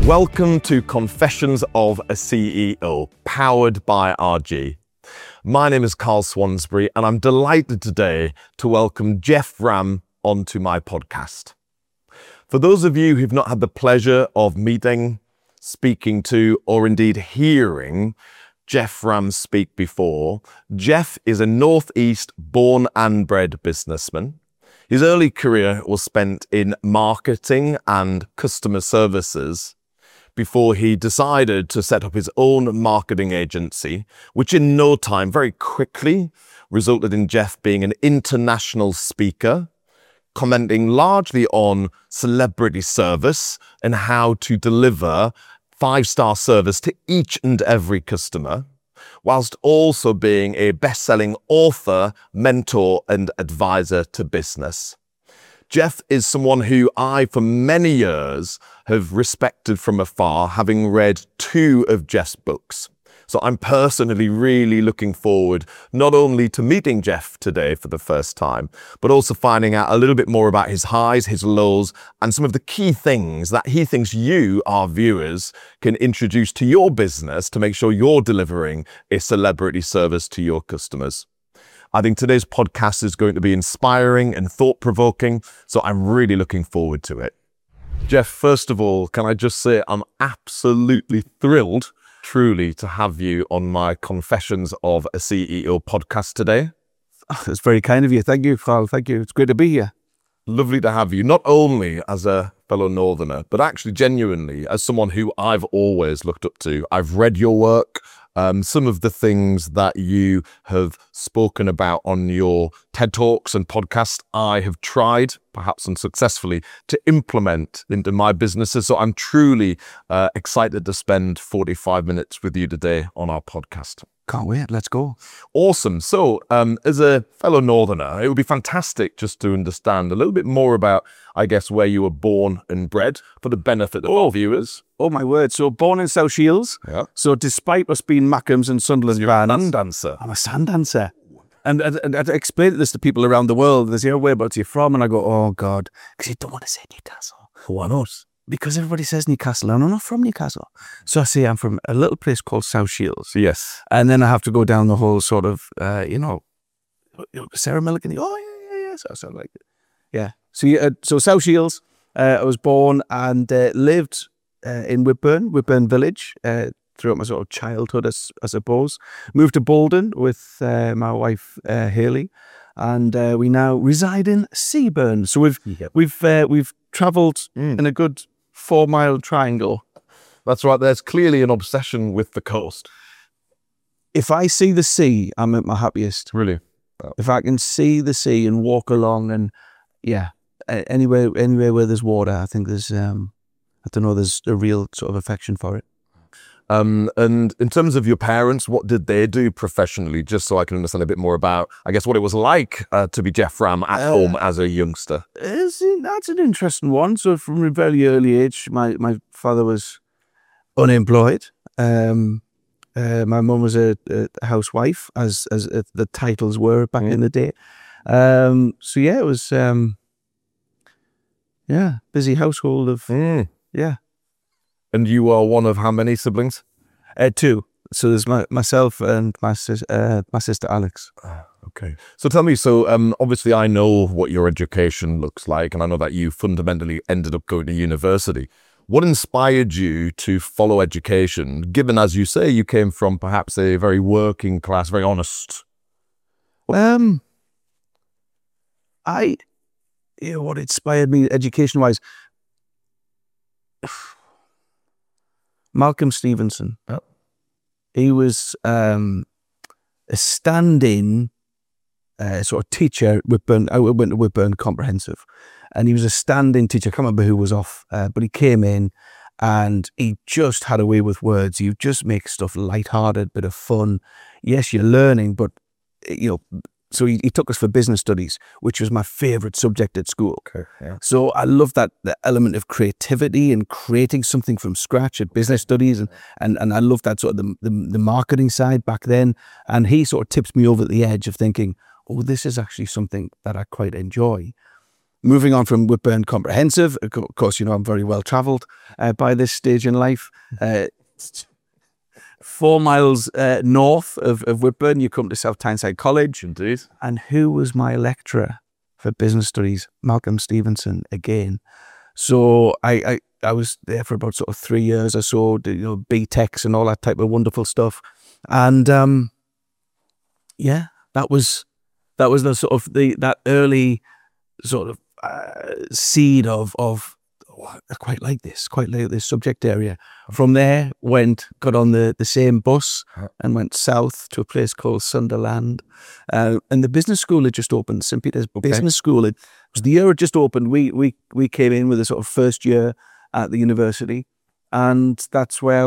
Welcome to Confessions of a CEO, powered by RG. My name is Carl Swansbury, and I'm delighted today to welcome Jeff Ram onto my podcast. For those of you who've not had the pleasure of meeting, speaking to, or indeed hearing Jeff Ram speak before, Jeff is a Northeast born and bred businessman. His early career was spent in marketing and customer services before he decided to set up his own marketing agency, which in no time, very quickly, resulted in Jeff being an international speaker, commenting largely on celebrity service and how to deliver five-star service to each and every customer, whilst also being a best-selling author, mentor, and advisor to business. Jeff is someone who I, for many years, have respected from afar, having read 2 of Jeff's books. So I'm personally really looking forward not only to meeting Jeff today for the first time, but also finding out a little bit more about his highs, his lows, and some of the key things that he thinks you, our viewers, can introduce to your business to make sure you're delivering a celebrity service to your customers. I think today's podcast is going to be inspiring and thought-provoking, so I'm really looking forward to it. Jeff, first of all, can I just say I'm absolutely thrilled, truly, to have you on my Confessions of a CEO podcast today. Oh, that's very kind of you. Thank you, Carl. Thank you. It's great to be here. Lovely to have you, not only as a fellow Northerner, but actually genuinely as someone who I've always looked up to. I've read your work. Some of the things that you have spoken about on your TED Talks and podcast, I have tried, perhaps unsuccessfully, to implement into my businesses. So I'm truly excited to spend 45 minutes with you today on our podcast. Can't wait. Let's go. Awesome. So as a fellow Northerner, it would be fantastic just to understand a little bit more about, I guess, where you were born and bred for the benefit of our viewers. Oh, my word. So born in South Shields. Yeah. So despite us being Mackems and Sunderland fans, Sand dancer. I'm a sand dancer. And I explain this to people around the world. They say, whereabouts are you from? And I go, oh, God, because you don't want to say Newcastle. Why not? Because everybody says Newcastle, and I'm not from Newcastle. So I say I'm from a little place called South Shields. Yes. And then I have to go down the whole sort of, Sarah Milligan. Yeah. So like, yeah. So South Shields, I was born and lived in Whitburn Village, throughout my sort of childhood, I suppose. Moved to Bolden with my wife, Hayley. And we now reside in Seaburn. So we've travelled in a good 4-mile triangle. That's right. There's clearly an obsession with the coast. If I see the sea, I'm at my happiest. Really? Oh. If I can see the sea and walk along and, anywhere where there's water, I think there's, there's a real sort of affection for it. And in terms of your parents, what did they do professionally? Just so I can understand a bit more about, I guess, what it was like to be Jeff Ram at home as a youngster. That's an interesting one. So from a very early age, my father was unemployed. My mum was a housewife, as the titles were back in the day. It was busy household of And you are one of how many siblings? 2. So there's myself and my sister Alex. Okay. So tell me, obviously I know what your education looks like, and I know that you fundamentally ended up going to university. What inspired you to follow education, given, as you say, you came from perhaps a very working class, very honest? What inspired me education-wise? Malcolm Stevenson. Yep. He was a stand-in sort of teacher at Whitburn. I went to Whitburn Comprehensive, and he was a stand-in teacher. I can't remember who was off, but he came in and he just had a way with words. You just make stuff lighthearted, bit of fun. Yes, you're learning, but So he took us for business studies, which was my favourite subject at school. Okay, yeah. So I love the element of creativity and creating something from scratch at business studies, and I love that sort of the marketing side back then. And he sort of tips me over the edge of thinking, oh, this is actually something that I quite enjoy. moving on from Whitburn Comprehensive, of course, I'm very well travelled by this stage in life. 4 miles north of Whitburn, you come to South Tyneside College. Indeed. And who was my lecturer for business studies? Malcolm Stevenson again. So I was there for about sort of 3 years or so, BTECs and all that type of wonderful stuff. And that was the sort of that early sort of seed of I quite like this subject area. From there, got on the same bus and went south to a place called Sunderland. And the business school had just opened, St. Peter's Business School. It was the year it just opened. We came in with a sort of first year at the university. And that's where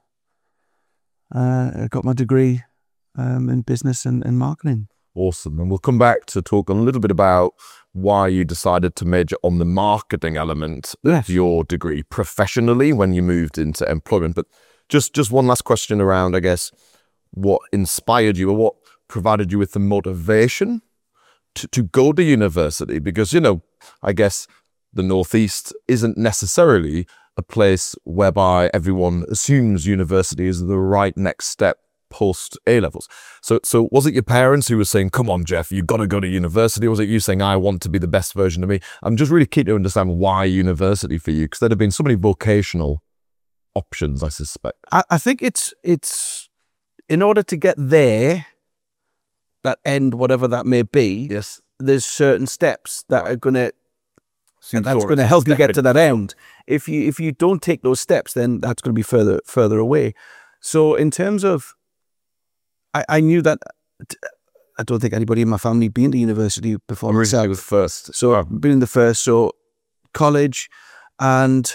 I got my degree in business and marketing. Awesome. And we'll come back to talk a little bit about why you decided to major on the marketing element of your degree professionally when you moved into employment. But just one last question around, I guess, what inspired you or what provided you with the motivation to go to university? Because, I guess the Northeast isn't necessarily a place whereby everyone assumes university is the right next step post A-levels. So was it your parents who were saying, come on, Jeff, you've got to go to university? Or was it you saying, I want to be the best version of me? I'm just really keen to understand why university for you, because there'd have been so many vocational options, I suspect. I think it's in order to get there, that end, whatever that may be, yes, there's certain steps that are going to help you get to that end. If you don't take those steps, then that's going to be further away. So in terms of, I knew that I don't think anybody in my family been to university before myself. I was first. So I've been in the first, so college, and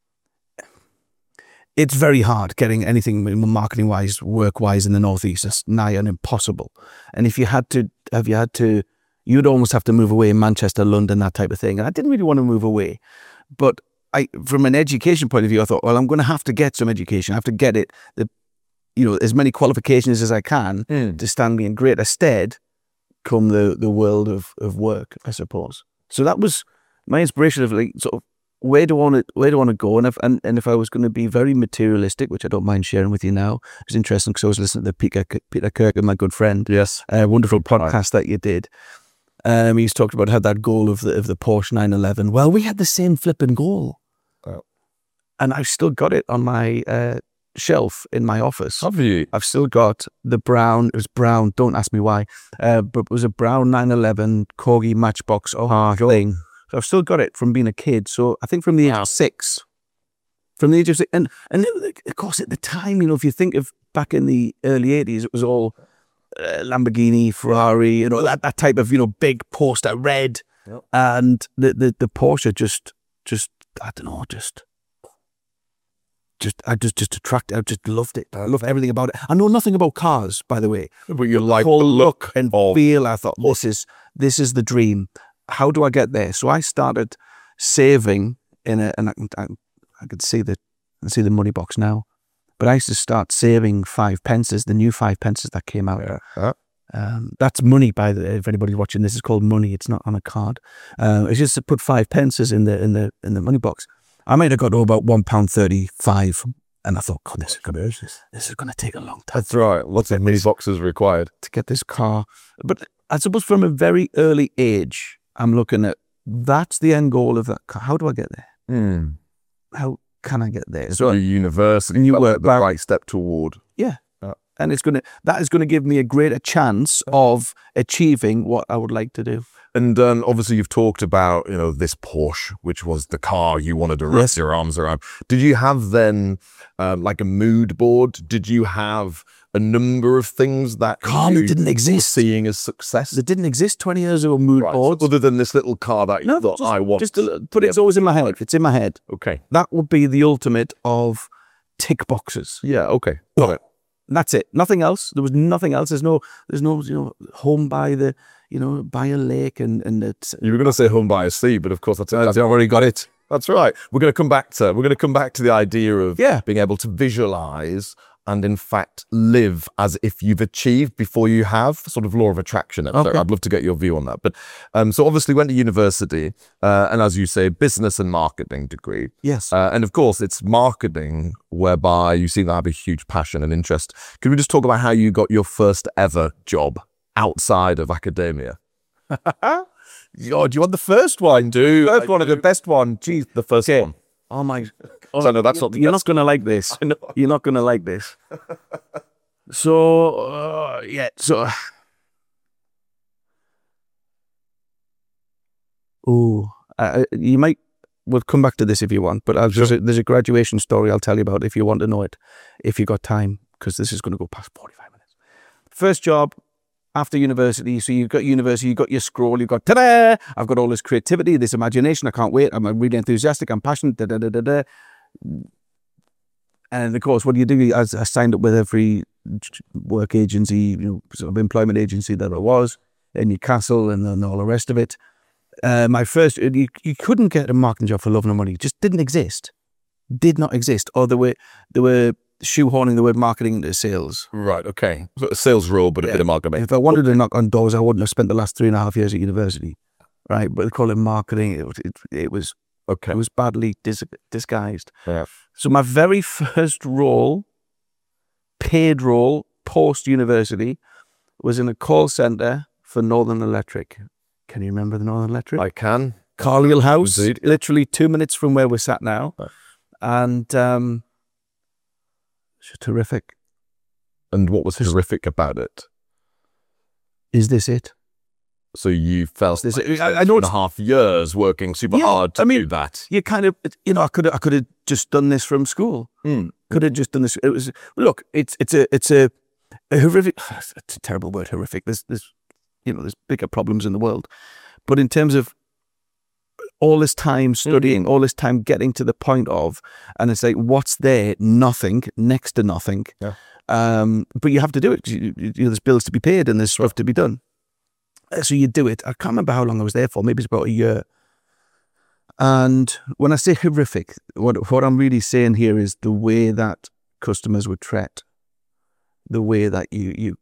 it's very hard getting anything marketing-wise, work-wise in the Northeast. It's nigh on impossible. And if you had to, you'd almost have to move away in Manchester, London, that type of thing. And I didn't really want to move away. But from an education point of view, I thought, well, I'm going to have to get some education. I have to get it, as many qualifications as I can to stand me in greater stead come the world of work, I suppose. So that was my inspiration of sort of where do I want to go, and if I was going to be very materialistic, which I don't mind sharing with you now. It was interesting because I was listening to Peter Kirk, my good friend. Yes, a wonderful podcast that you did. He's talked about how that goal of the Porsche 911. Well, we had the same flipping goal, and I've still got it on my shelf in my office. Have you? I've still got the brown. It was brown. Don't ask me why. But it was a brown 911 Corgi Matchbox thing. So I've still got it from being a kid. So I think from the age of 6. From the age of 6, and of course at the time, if you think of back in the early 80s, it was all Lamborghini, Ferrari, that type of big poster, red, and the Porsche just I don't know, I just attracted. I just loved it. I love everything about it. I know nothing about cars, by the way. But you like the look and feel. I thought this is the dream. How do I get there? So I started saving and I could see the money box now. But I used to start saving 5 pences, the new 5 pences that came out. That's money, if anybody's watching. This is called money. It's not on a card. It's just to put 5 pences in the money box. I might have got to about £1.35, and I thought, God, this is going to take a long time. That's right. Lots of money boxes required to get this car. But I suppose from a very early age, I'm looking at that's the end goal of that car. How do I get there? How can I get there? So university, you work the right step toward. Yeah. And that is going to give me a greater chance of achieving what I would like to do. And obviously you've talked about, this Porsche, which was the car you wanted to wrap your arms around. Did you have then like a mood board? Did you have a number of things that you didn't exist seeing as success? It didn't exist 20 years ago, mood boards. So other than this little car that you thought, I want. It's always in my head. It's in my head. Okay. That would be the ultimate of tick boxes. Yeah, okay. Got it. That's it. Nothing else. There was nothing else. There's no home by the, by a lake and it's. You were going to say home by a sea, but of course I've already got it. That's right. We're going to come back to the idea of being able to visualize and in fact live as if you've achieved before you have, sort of law of attraction. Okay. I'd love to get your view on that. But so obviously went to university, and as you say, business and marketing degree. Yes. And of course, it's marketing whereby you seem to have a huge passion and interest. Can we just talk about how you got your first ever job outside of academia? Oh, do you want the first one? First one or the best one? Jeez. The first Okay. one. Oh my. So no, that's not the You're best. not going to like this. I know. You're not going to like this. So, yeah. So. Oh, you might. We'll come back to this if you want, but there's a graduation story I'll tell you about if you want to know it, if you got time, because this is going to go past 45 minutes. First job after university. So you've got university, you've got your scroll, you've got, ta-da! I've got all this creativity, this imagination. I can't wait. I'm really enthusiastic. I'm passionate. Da, da, da, da, da. And of course, what do you do? I signed up with every work agency, sort of employment agency that I was in Newcastle and then all the rest of it. My first, you couldn't get a marketing job for love nor money. It just didn't exist. Did not exist. Or they were shoehorning the word marketing into sales. Right, okay. So a sales role, but a bit of marketing. If I wanted to knock on doors, I wouldn't have spent the last 3.5 years at university. Right, but they call it marketing. It was Okay. It was badly disguised. Yeah. So my very first role, paid role, post-university, was in a call centre for Northern Electric. Can you remember the Northern Electric? I can. Carlisle House, Indeed. literally 2 minutes from where we're sat now. Right. And it's terrific. And what was horrific about it? Is this it? So you felt This- like I know 2.5 years working super Yeah, hard to I mean, do that. You kind of, I could have just done this from school. Could have just done this. It was, look, it's a horrific. It's a terrible word, horrific. There's bigger problems in the world, but in terms of all this time studying, all this time getting to the point of, and it's like, what's there? Nothing, next to nothing. Yeah. But you have to do it because there's bills to be paid and there's stuff to be done. So you do it. I can't remember how long I was there for. Maybe it's about a year. And when I say horrific, what I'm really saying here is the way that customers were treated, the way that you.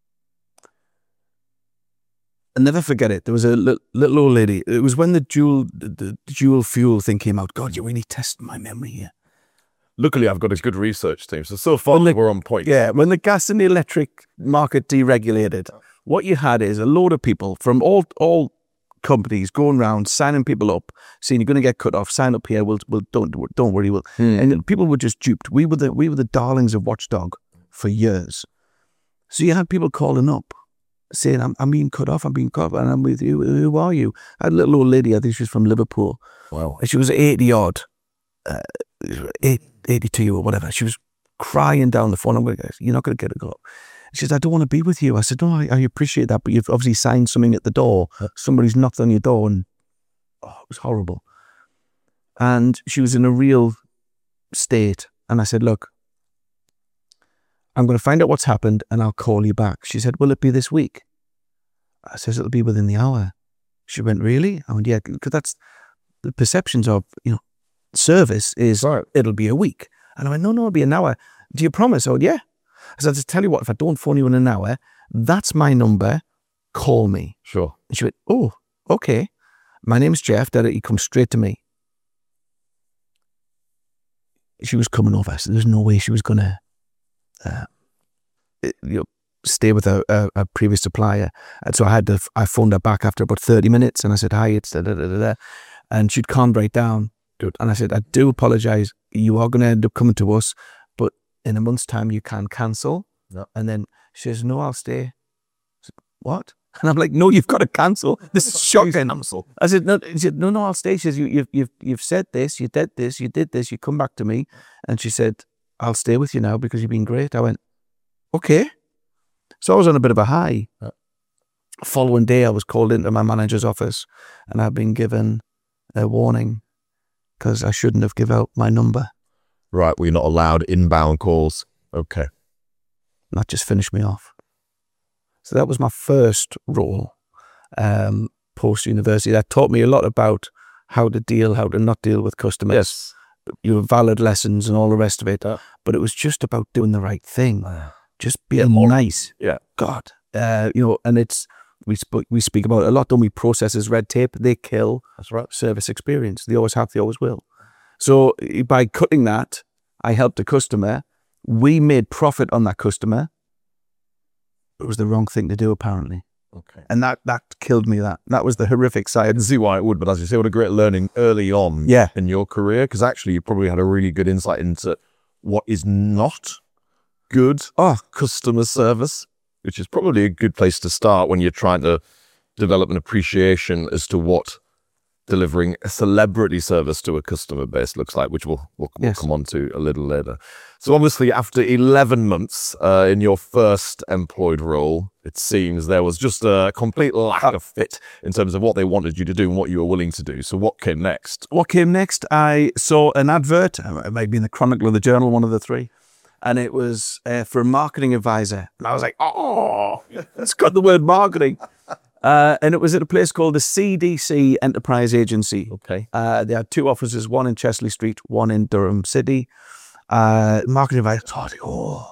I'll never forget it. There was a little old lady. It was when the dual fuel thing came out. God, you really tested my memory here. Luckily, I've got a good research team, so far we're on point. Yeah, when the gas and the electric market deregulated, what you had is a load of people from all companies going around signing people up, saying you're going to get cut off. Sign up here. We'll don't worry. And people were just duped. We were the darlings of Watchdog for years. So you had people calling up, saying, "I'm being cut off. I'm being cut off, and I'm with you. Who are you?" I had a little old lady. I think she was from Liverpool. Wow. And she was 80 odd, 82 or whatever. She was crying down the phone. I'm going, "You're not going to get a call." She said, "I don't want to be with you." I said, "No, I appreciate that, but you've obviously signed something at the door. Somebody's knocked on your door," and it was horrible. And she was in a real state. And I said, "Look, I'm going to find out what's happened and I'll call you back." She said, "Will it be this week?" I said, "It'll be within the hour." She went, "Really?" I went, "Yeah, because that's the perceptions of, service is it'll be a week." And I went, No, it'll be an hour. "Do you promise?" I went, "Yeah." I said, "To tell you what, if I don't phone you in an hour, that's my number. Call me." Sure. And she went, "Oh, okay. My name's Jeff." He comes straight to me. She was coming over. So there's no way she was going to stay with a previous supplier. And so I phoned her back after about 30 minutes and I said, "Hi, it's da-da-da-da-da." And she'd calmed right down. Good. And I said, "I do apologise. You are going to end up coming to us, but in a month's time you can cancel." Yeah. And then she says, "No, I'll stay." I said, "What?" And I'm like, "No, you've got to cancel. This is shocking." Cancel. I said, "No." She said, No, I'll stay." She says, "You've said this, you did this, you did this. You come back to me." And she said, "I'll stay with you now because you've been great." I went, "Okay." So I was on a bit of a high. Yeah. Following day, I was called into my manager's office and I'd been given a warning because I shouldn't have given out my number. Right, we're not allowed inbound calls. Okay. And that just finished me off. So that was my first role post-university. That taught me a lot about how to not deal with customers. Yes. valid lessons and all the rest of it. But it was just about doing the right thing, just being nice. Yeah. God, and it's we speak about it a lot, don't we? Processes, red tape, they kill. That's right. Service experience. They always have, they always will. So by cutting that, I helped a customer. We made profit on that customer. It was the wrong thing to do, apparently. Okay. And that killed me. That was the horrific side. I can see why it would, but as you say, what a great learning early on in your career, because actually you probably had a really good insight into what is not good customer service, which is probably a good place to start when you're trying to develop an appreciation as to what delivering a celebrity service to a customer base looks like, which we'll come on to a little later. So obviously after 11 months in your first employed role, it seems there was just a complete lack of fit in terms of what they wanted you to do and what you were willing to do. So what came next? I saw an advert, it might be in the Chronicle or the Journal, one of the three, and it was for a marketing advisor. And I was like, oh, it's got the word marketing. And it was at a place called the CDC Enterprise Agency. Okay. They had two offices, one in Chesley Street, one in Durham City. Marketing advisor thought, oh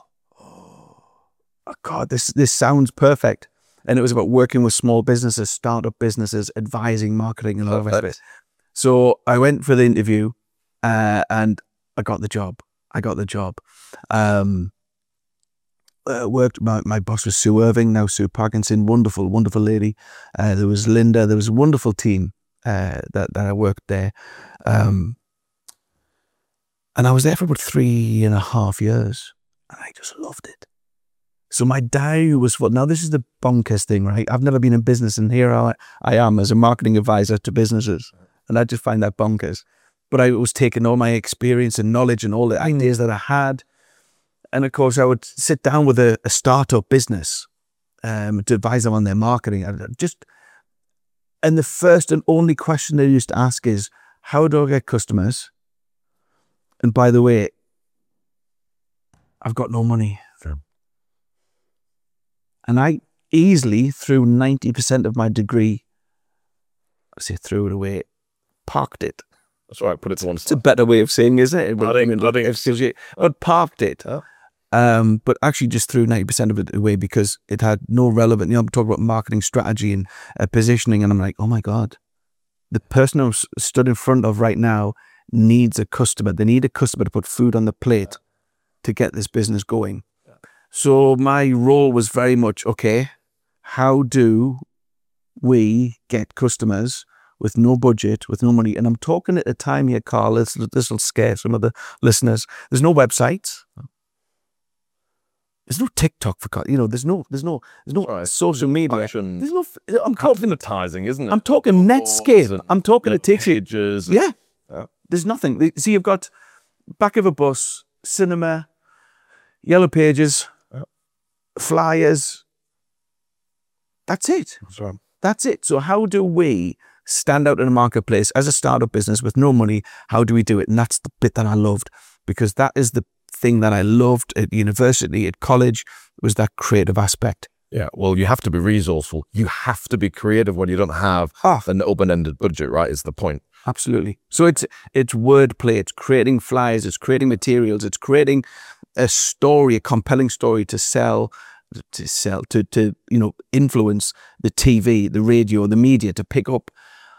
God, this sounds perfect. And it was about working with small businesses, startup businesses, advising marketing and all of it. So I went for the interview and I got the job. Worked, my boss was Sue Irving, now Sue Parkinson, wonderful lady. There was Linda, there was a wonderful team that I worked there. And I was there for about 3.5 years and I just loved it. So my diary was full. Now this is the bonkers thing, right? I've never been in business and here I am as a marketing advisor to businesses. And I just find that bonkers. But I was taking all my experience and knowledge and all the ideas that I had. And of course, I would sit down with a startup business to advise them on their marketing. And the first and only question they used to ask is, how do I get customers? And by the way, I've got no money. Sure. And I easily, through 90% of my degree, I say threw it away, parked it. That's right, put it to one side. It's a better way of saying, isn't it? I parked it. But actually just threw 90% of it away because it had no relevant, I'm talking about marketing strategy and positioning. And I'm like, oh my God, the person I'm stood in front of right now needs a customer. They need a customer to put food on the plate to get this business going. Yeah. So my role was very much, okay, how do we get customers with no budget, with no money? And I'm talking at a time here, Carl, this will scare some of the listeners. There's no websites. There's no TikTok for God. There's no social media. There's no. I'm talking advertising, isn't it? I'm talking Netscape. I'm talking it takes you. Yeah. There's nothing. See, you've got back of a bus, cinema, yellow pages, flyers. That's it. That's it. So how do we stand out in the marketplace as a startup business with no money? How do we do it? And that's the bit that I loved, because that is the thing that I loved at university, at college, was that creative aspect. Yeah, well, you have to be resourceful. You have to be creative when you don't have an open-ended budget, right, is the point. Absolutely. So it's wordplay, it's creating flyers, it's creating materials, it's creating a story, a compelling story to sell, to influence the TV, the radio, the media to pick up.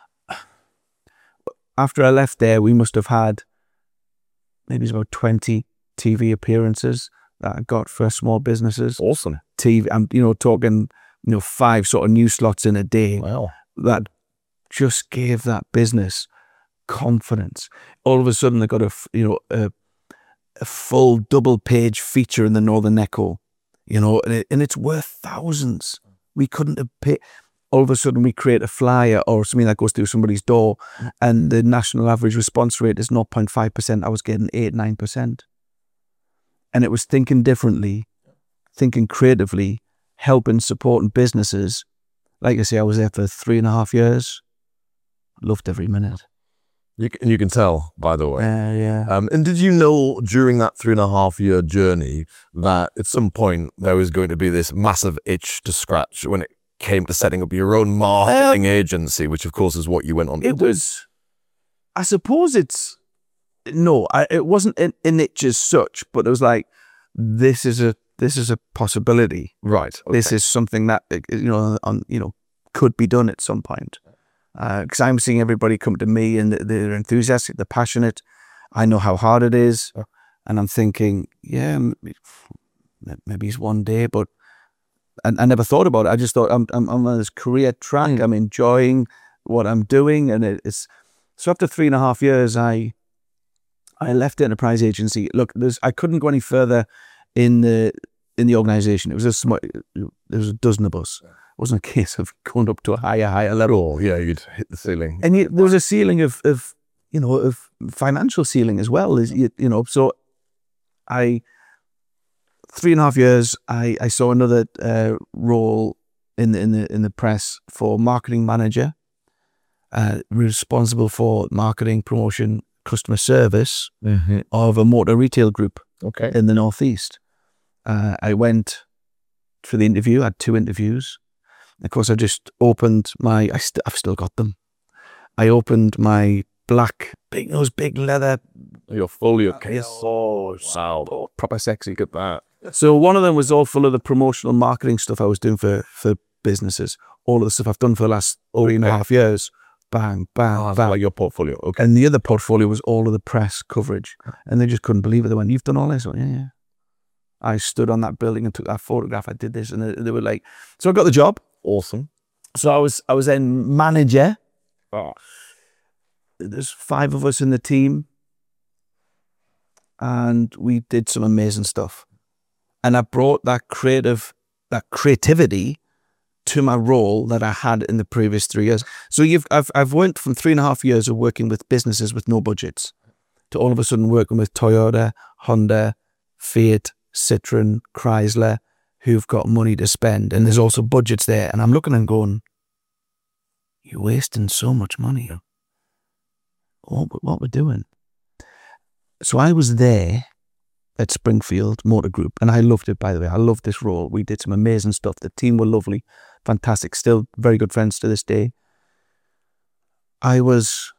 After I left there, we must have had maybe it's about 20 TV appearances that I got for small businesses. Awesome. TV, I'm talking 5 sort of news slots in a day. Wow. That just gave that business confidence. All of a sudden, they got a full double-page feature in the Northern Echo, and it's worth thousands. We couldn't have paid. All of a sudden, we create a flyer or something that goes through somebody's door, and the national average response rate is 0.5%. I was getting 8-9%. And it was thinking differently, thinking creatively, helping, supporting businesses. Like I say, I was there for 3.5 years. Loved every minute. You can tell, by the way. Yeah. And did you know during that 3.5-year journey that at some point there was going to be this massive itch to scratch when it came to setting up your own marketing agency, which of course is what you went on to do? I suppose it's no, it wasn't in it as such, but it was like, this is a possibility. Right. Okay. This is something that could be done at some point. Because I'm seeing everybody come to me and they're enthusiastic, they're passionate. I know how hard it is, and I'm thinking, yeah, maybe it's one day, but I never thought about it. I just thought I'm on this career track. I'm enjoying what I'm doing, and it's so. After 3.5 years, I left the enterprise agency. Look, I couldn't go any further in the organization. It was there was a dozen of us. It wasn't a case of going up to a higher level. Oh, yeah, you'd hit the ceiling. And there was a ceiling of financial ceiling as well. So 3.5 years, I saw another role in the press for marketing manager, responsible for marketing, promotion, customer service of a motor retail group in the Northeast. I went for the interview. I had 2 interviews. Of course, I just opened I've still got them. I opened my those big leather. Your folio case. Oh, wow. Proper sexy. Look at that. So one of them was all full of the promotional marketing stuff I was doing for businesses. All of the stuff I've done for the last 3.5 years. Bang, bang, bang. Like your portfolio. Okay. And the other portfolio was all of the press coverage. And they just couldn't believe it. They went, "You've done all this?" I went, yeah. I stood on that building and took that photograph. I did this. And they were like, so I got the job. Awesome. So I was then manager. Oh. There's 5 of us in the team. And we did some amazing stuff. And I brought that creativity to my role that I had in the previous 3 years. So I've went from 3.5 years of working with businesses with no budgets to all of a sudden working with Toyota, Honda, Fiat, Citroen, Chrysler, who've got money to spend, and there's also budgets there. And I'm looking and going, "You're wasting so much money. What we're doing?" So I was there at Springfield Motor Group, and I loved it, by the way. I loved this role. We did some amazing stuff. The team were lovely, fantastic, still very good friends to this day. I was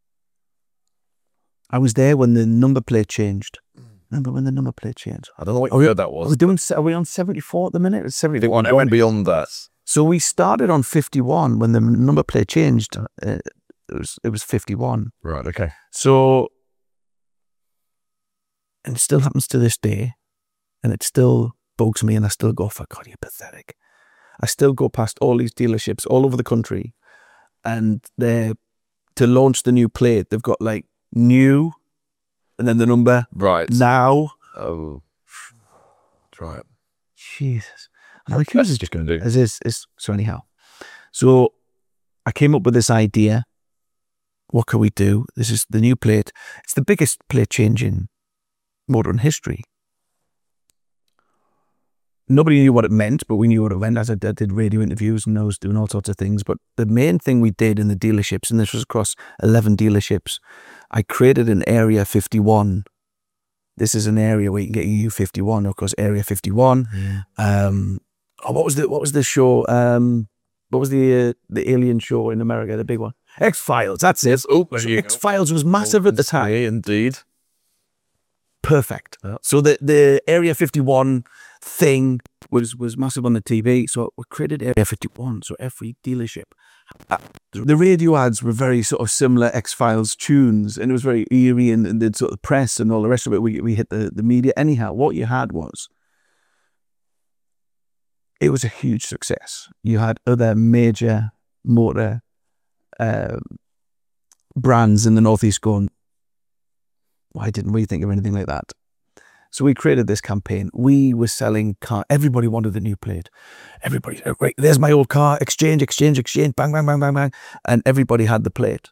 there when the number plate changed. Remember when the number plate changed? I don't know what year that was. Are we on 74 at the minute? It's 71. I went beyond that. So we started on 51 when the number plate changed. It was 51. Right, okay. So, and it still happens to this day, and it still bugs me, and I still go, "For God, you're pathetic." I still go past all these dealerships all over the country, and to launch the new plate, they've got like new, and then the number. Right. Now. Oh. Right. Jesus. What's this just going to do? So anyhow. So I came up with this idea. What can we do? This is the new plate. It's the biggest plate change in modern history. Nobody knew what it meant, but we knew what it meant. As I did radio interviews and I was doing all sorts of things. But the main thing we did in the dealerships, and this was across 11 dealerships, I created an Area 51. This is an area where you can get your U51, of course, Area 51. Yeah. What was the show? What was the alien show in America, the big one? X-Files, that's it. Oh, X-Files was massive at the time. Indeed. Perfect. Yeah. So the Area 51 thing was massive on the TV. So we created Area 51. So every dealership. The radio ads were very sort of similar X-Files tunes, and it was very eerie, and the sort of press and all the rest of it. We hit the media. Anyhow, what you had was, it was a huge success. You had other major motor brands in the Northeast going, "Why didn't we think of anything like that?" So we created this campaign. We were selling car. Everybody wanted the new plate. Everybody, right, there's my old car. Exchange, bang, bang, bang, bang, bang. And everybody had the plate.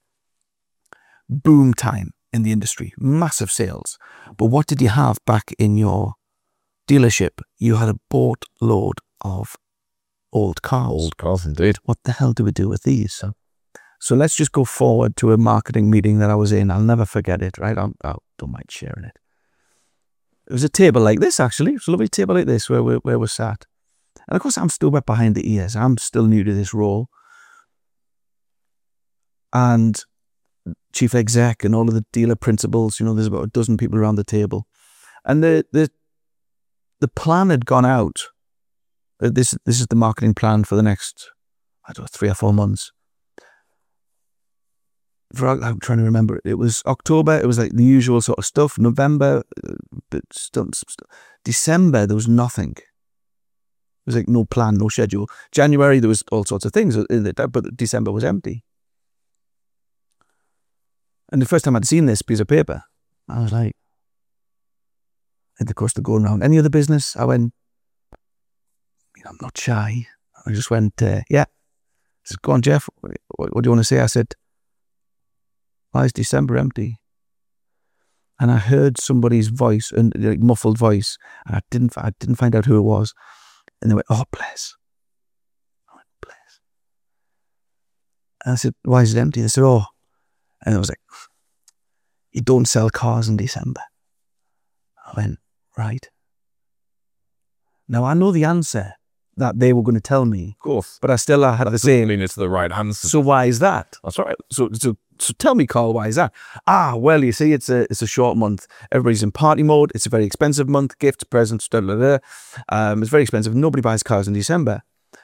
Boom time in the industry. Massive sales. But what did you have back in your dealership? You had a boatload of old cars. Old cars, indeed. What the hell do we do with these? So let's just go forward to a marketing meeting that I was in. I'll never forget it, right? I don't mind sharing it. It was a table like this, actually. It was a lovely table like this where we're sat. And of course, I'm still wet behind the ears. I'm still new to this role. And chief exec and all of the dealer principals. You know, there's about a dozen people around the table. And the plan had gone out. This is the marketing plan for the next, I don't know, 3 or 4 months. I'm trying to remember. It was October. It was like the usual sort of stuff. November, but still, December, there was nothing. There was like no plan, no schedule. January, there was all sorts of things, but December was empty. And the first time I'd seen this piece of paper, I was like, and of course they're going around. Any other business? I went, I'm not shy. I just went, yeah. I said, go on, Jeff. What do you want to say? I said, why is December empty? And I heard somebody's voice, and like muffled voice, and I didn't find out who it was. And they went, oh, bless. I went, bless. And I said, why is it empty? They said, oh. And I was like, you don't sell cars in December. I went, right. Now I know the answer that they were going to tell me. Of course. But I still had the same. It's the right answer. So why is that? That's right. So tell me, Carl, why is that? Well, you see, it's a short month. Everybody's in party mode. It's a very expensive month. Gifts, presents, da da da. It's very expensive. Nobody buys cars in December.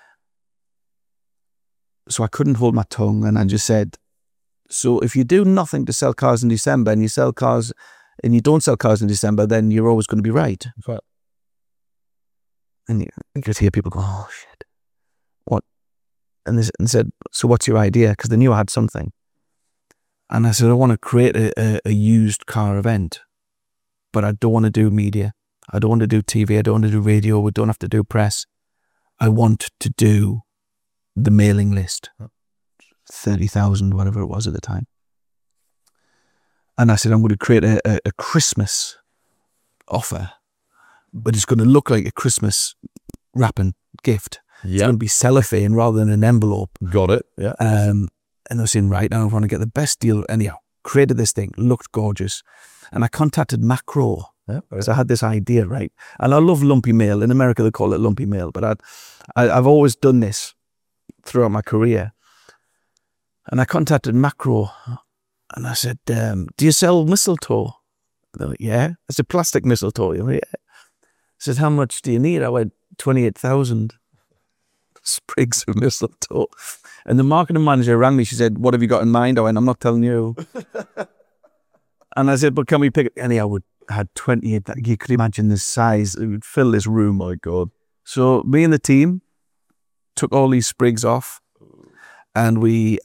So I couldn't hold my tongue, and I just said, so if you do nothing to sell cars in December, and you sell cars, and you don't sell cars in December, then you're always going to be right. That's right. And you could hear people go, oh shit, what? And they said, so what's your idea? Because they knew I had something. And I said, I want to create a used car event, but I don't want to do media. I don't want to do TV. I don't want to do radio. We don't have to do press. I want to do the mailing list, 30,000, whatever it was at the time. And I said, I'm going to create a Christmas offer, but it's going to look like a Christmas wrapping gift. Yeah. It's going to be cellophane rather than an envelope. Got it. Yeah. And I was saying, right, now I want to get the best deal. Anyhow, created this thing, looked gorgeous. And I contacted Macro. Yeah. Because I had this idea, right? And I love lumpy mail. In America, they call it lumpy mail. But I've always done this throughout my career. And I contacted Macro. And I said, do you sell mistletoe? They're like, yeah. It's a plastic mistletoe. Yeah. I said, how much do you need? I went, 28,000 sprigs of mistletoe. And the marketing manager rang me. She said, what have you got in mind? I went, I'm not telling you. And I said, but can we pick it? Anyhow, I had 28. You could imagine the size. It would fill this room. My God. So me and the team took all these sprigs off, and we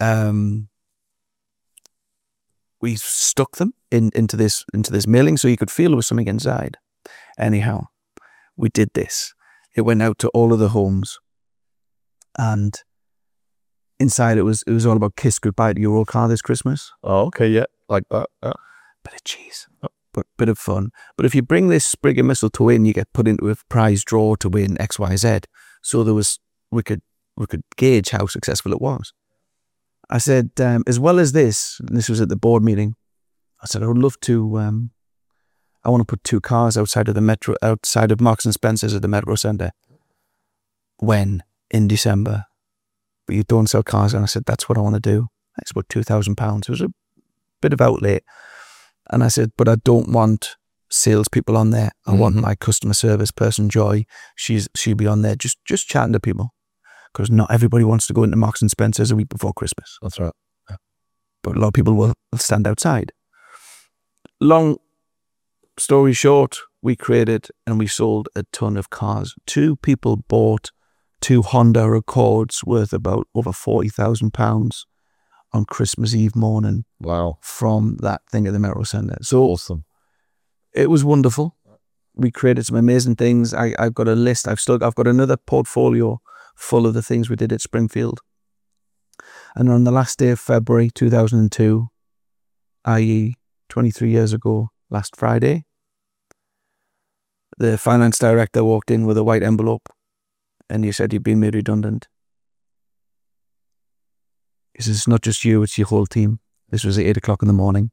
stuck them into this mailing so you could feel there was something inside. Anyhow, we did this. It went out to all of the homes, and inside it was all about kiss goodbye to your old car this Christmas. Oh, okay, yeah, like that. Yeah. Bit of cheese, but bit of fun. But if you bring this sprig of mistletoe in, you get put into a prize draw to win XYZ. So we could gauge how successful it was. I said, as well as this, and this was at the board meeting, I said, I would love to, I want to put 2 cars outside of Marks and Spencer's at the Metro Centre. When? In December. But you don't sell cars. And I said, that's what I want to do. It's about £2,000. It was a bit of outlay. And I said, but I don't want salespeople on there. I want my customer service person, Joy. She'll be on there just chatting to people. Because not everybody wants to go into Marks and Spencer's a week before Christmas. That's right. Yeah. But a lot of people will stand outside. Long story short, we created and we sold a ton of cars. 2 people bought 2 Honda Accords worth about over £40,000 on Christmas Eve morning. Wow. From that thing at the Metro Centre. So awesome. It was wonderful. We created some amazing things. I've got a list. I've got another portfolio full of the things we did at Springfield. And on the last day of February 2002, i.e. 23 years ago, last Friday, the finance director walked in with a white envelope and he said, you've been made redundant. He says, it's not just you, it's your whole team. This was at 8 o'clock in the morning.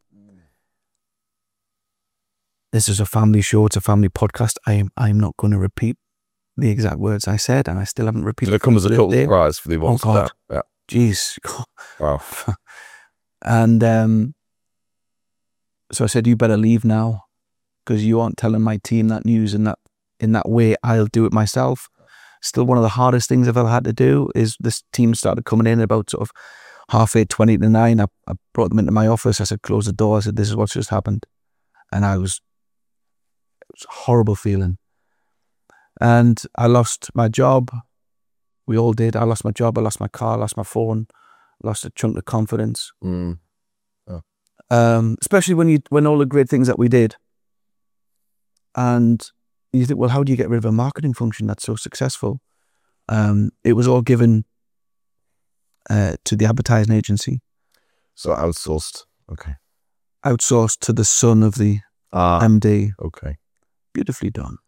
This is a family show. It's a family podcast. I'm not going to repeat the exact words I said, and I still haven't repeated. It comes as a total surprise for the ones. Oh God. Yeah. Jeez. Wow. And So I said, you better leave now because you aren't telling my team that news in that way. I'll do it myself. Still one of the hardest things I've ever had to do is this team started coming in about sort of 8:30, 20 to 9. I brought them into my office. I said, close the door. I said, this is what's just happened. And it was a horrible feeling. And I lost my job. We all did. I lost my job. I lost my car. I lost my phone. Lost a chunk of confidence. Especially when all the great things that we did. And you think, well, how do you get rid of a marketing function that's so successful? It was all given to the advertising agency. So outsourced. Okay. Outsourced to the son of the MD. Okay. Beautifully done.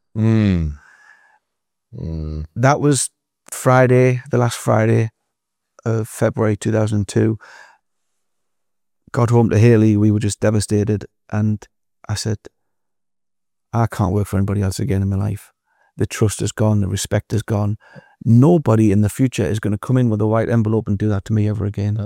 That was Friday, the last Friday of February 2002. Got home to Hayley. We were just devastated. And I said, I can't work for anybody else again in my life. The trust is gone. The respect is gone. Nobody in the future is going to come in with a white envelope and do that to me ever again.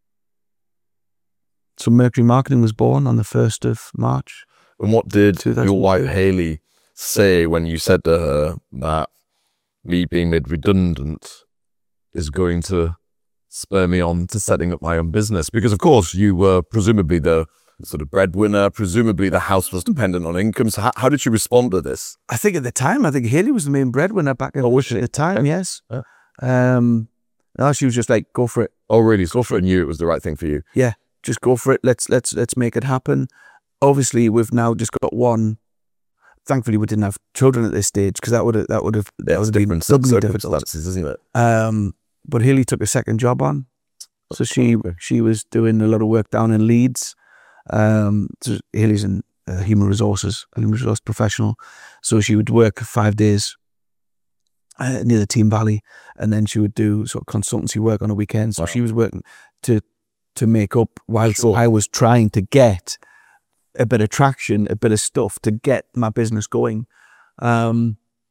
So Mercury Marketing was born on the 1st of March. And what did your wife Hayley say when you said to her that me being made redundant is going to spur me on to setting up my own business? Because of course you were presumably the sort of breadwinner, presumably the house was dependent on income. So how did she respond to this? I think at the time, Hayley was the main breadwinner back at the time, yes. Yeah. No, she was just like, go for it. Oh, really? So I knew it was the right thing for you. Yeah, just go for it. Let's make it happen. Obviously, we've now just got one. Thankfully, we didn't have children at this stage because that would have been doubly difficult, isn't it? But Hayley took a second job on, so she was doing a lot of work down in Leeds. So Hayley's in human resource professional, so she would work 5 days near the Team Valley, and then she would do sort of consultancy work on a weekend. So she was working to make up whilst I was trying to get a bit of traction, a bit of stuff to get my business going. I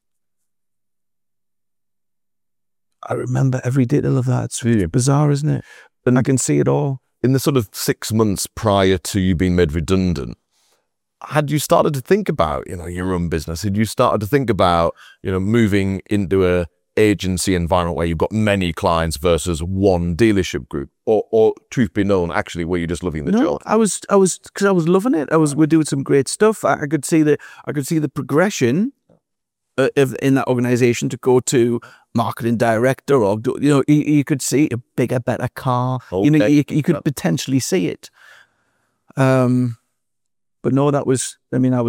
remember every detail of that. It's bizarre, isn't it? And I can see it all. In the sort of 6 months prior to you being made redundant, had you started to think about, your own business? Had you started to think about, moving into a agency environment where you've got many clients versus one dealership group? Or truth be known, actually, were you just loving the job? I was because I was loving it. We're doing some great stuff. I could see the progression in that organization to go to marketing director, or you could see a bigger, better car. Okay. You could potentially see it. But no, that was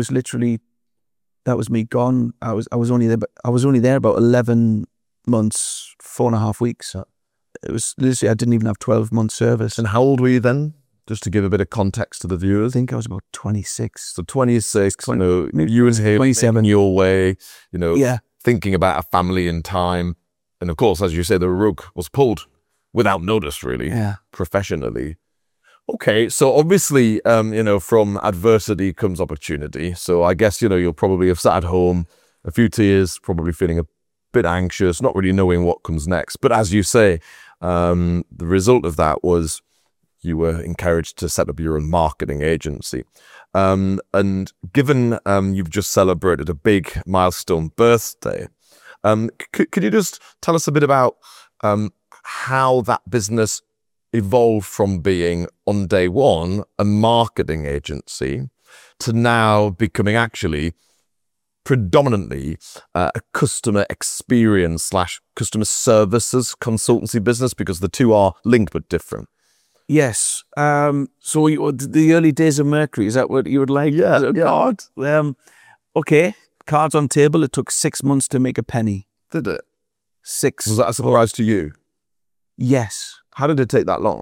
me gone. I was only there about 11 months, 4.5 weeks. It was literally, I didn't even have 12 months service. And how old were you then? Just to give a bit of context to the viewers. I think I was about 26. So 26, you and him 27. Your way, Yeah. thinking about a family in time. And of course, as you say, the rug was pulled without notice, really, professionally. Okay, so obviously, from adversity comes opportunity. So I guess, you'll probably have sat at home, a few tears, probably feeling a bit anxious, not really knowing what comes next. But as you say, the result of that was you were encouraged to set up your own marketing agency. And given you've just celebrated a big milestone birthday, could you just tell us a bit about how that business evolved from being on day one a marketing agency to now becoming actually predominantly a customer experience / customer services consultancy business, because the two are linked but different? Yes. So the early days of Mercury, is that what you would like? Yeah. God. Okay. Cards on table. It took 6 months to make a penny. Did it? 6. Was that a surprise to you? Yes. How did it take that long?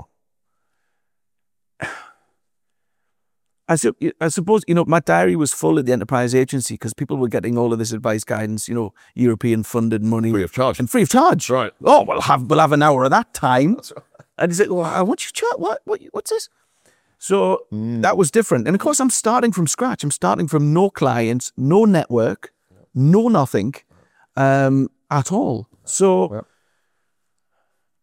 I suppose, my diary was full at the enterprise agency because people were getting all of this advice, guidance, European funded money. Free of charge. And free of charge. Right. Oh, we'll have an hour of that time. That's right. And he's like, well, I want you to chat. What's this? So that was different. And of course, I'm starting from scratch. I'm starting from no clients, no network, no nothing at all. So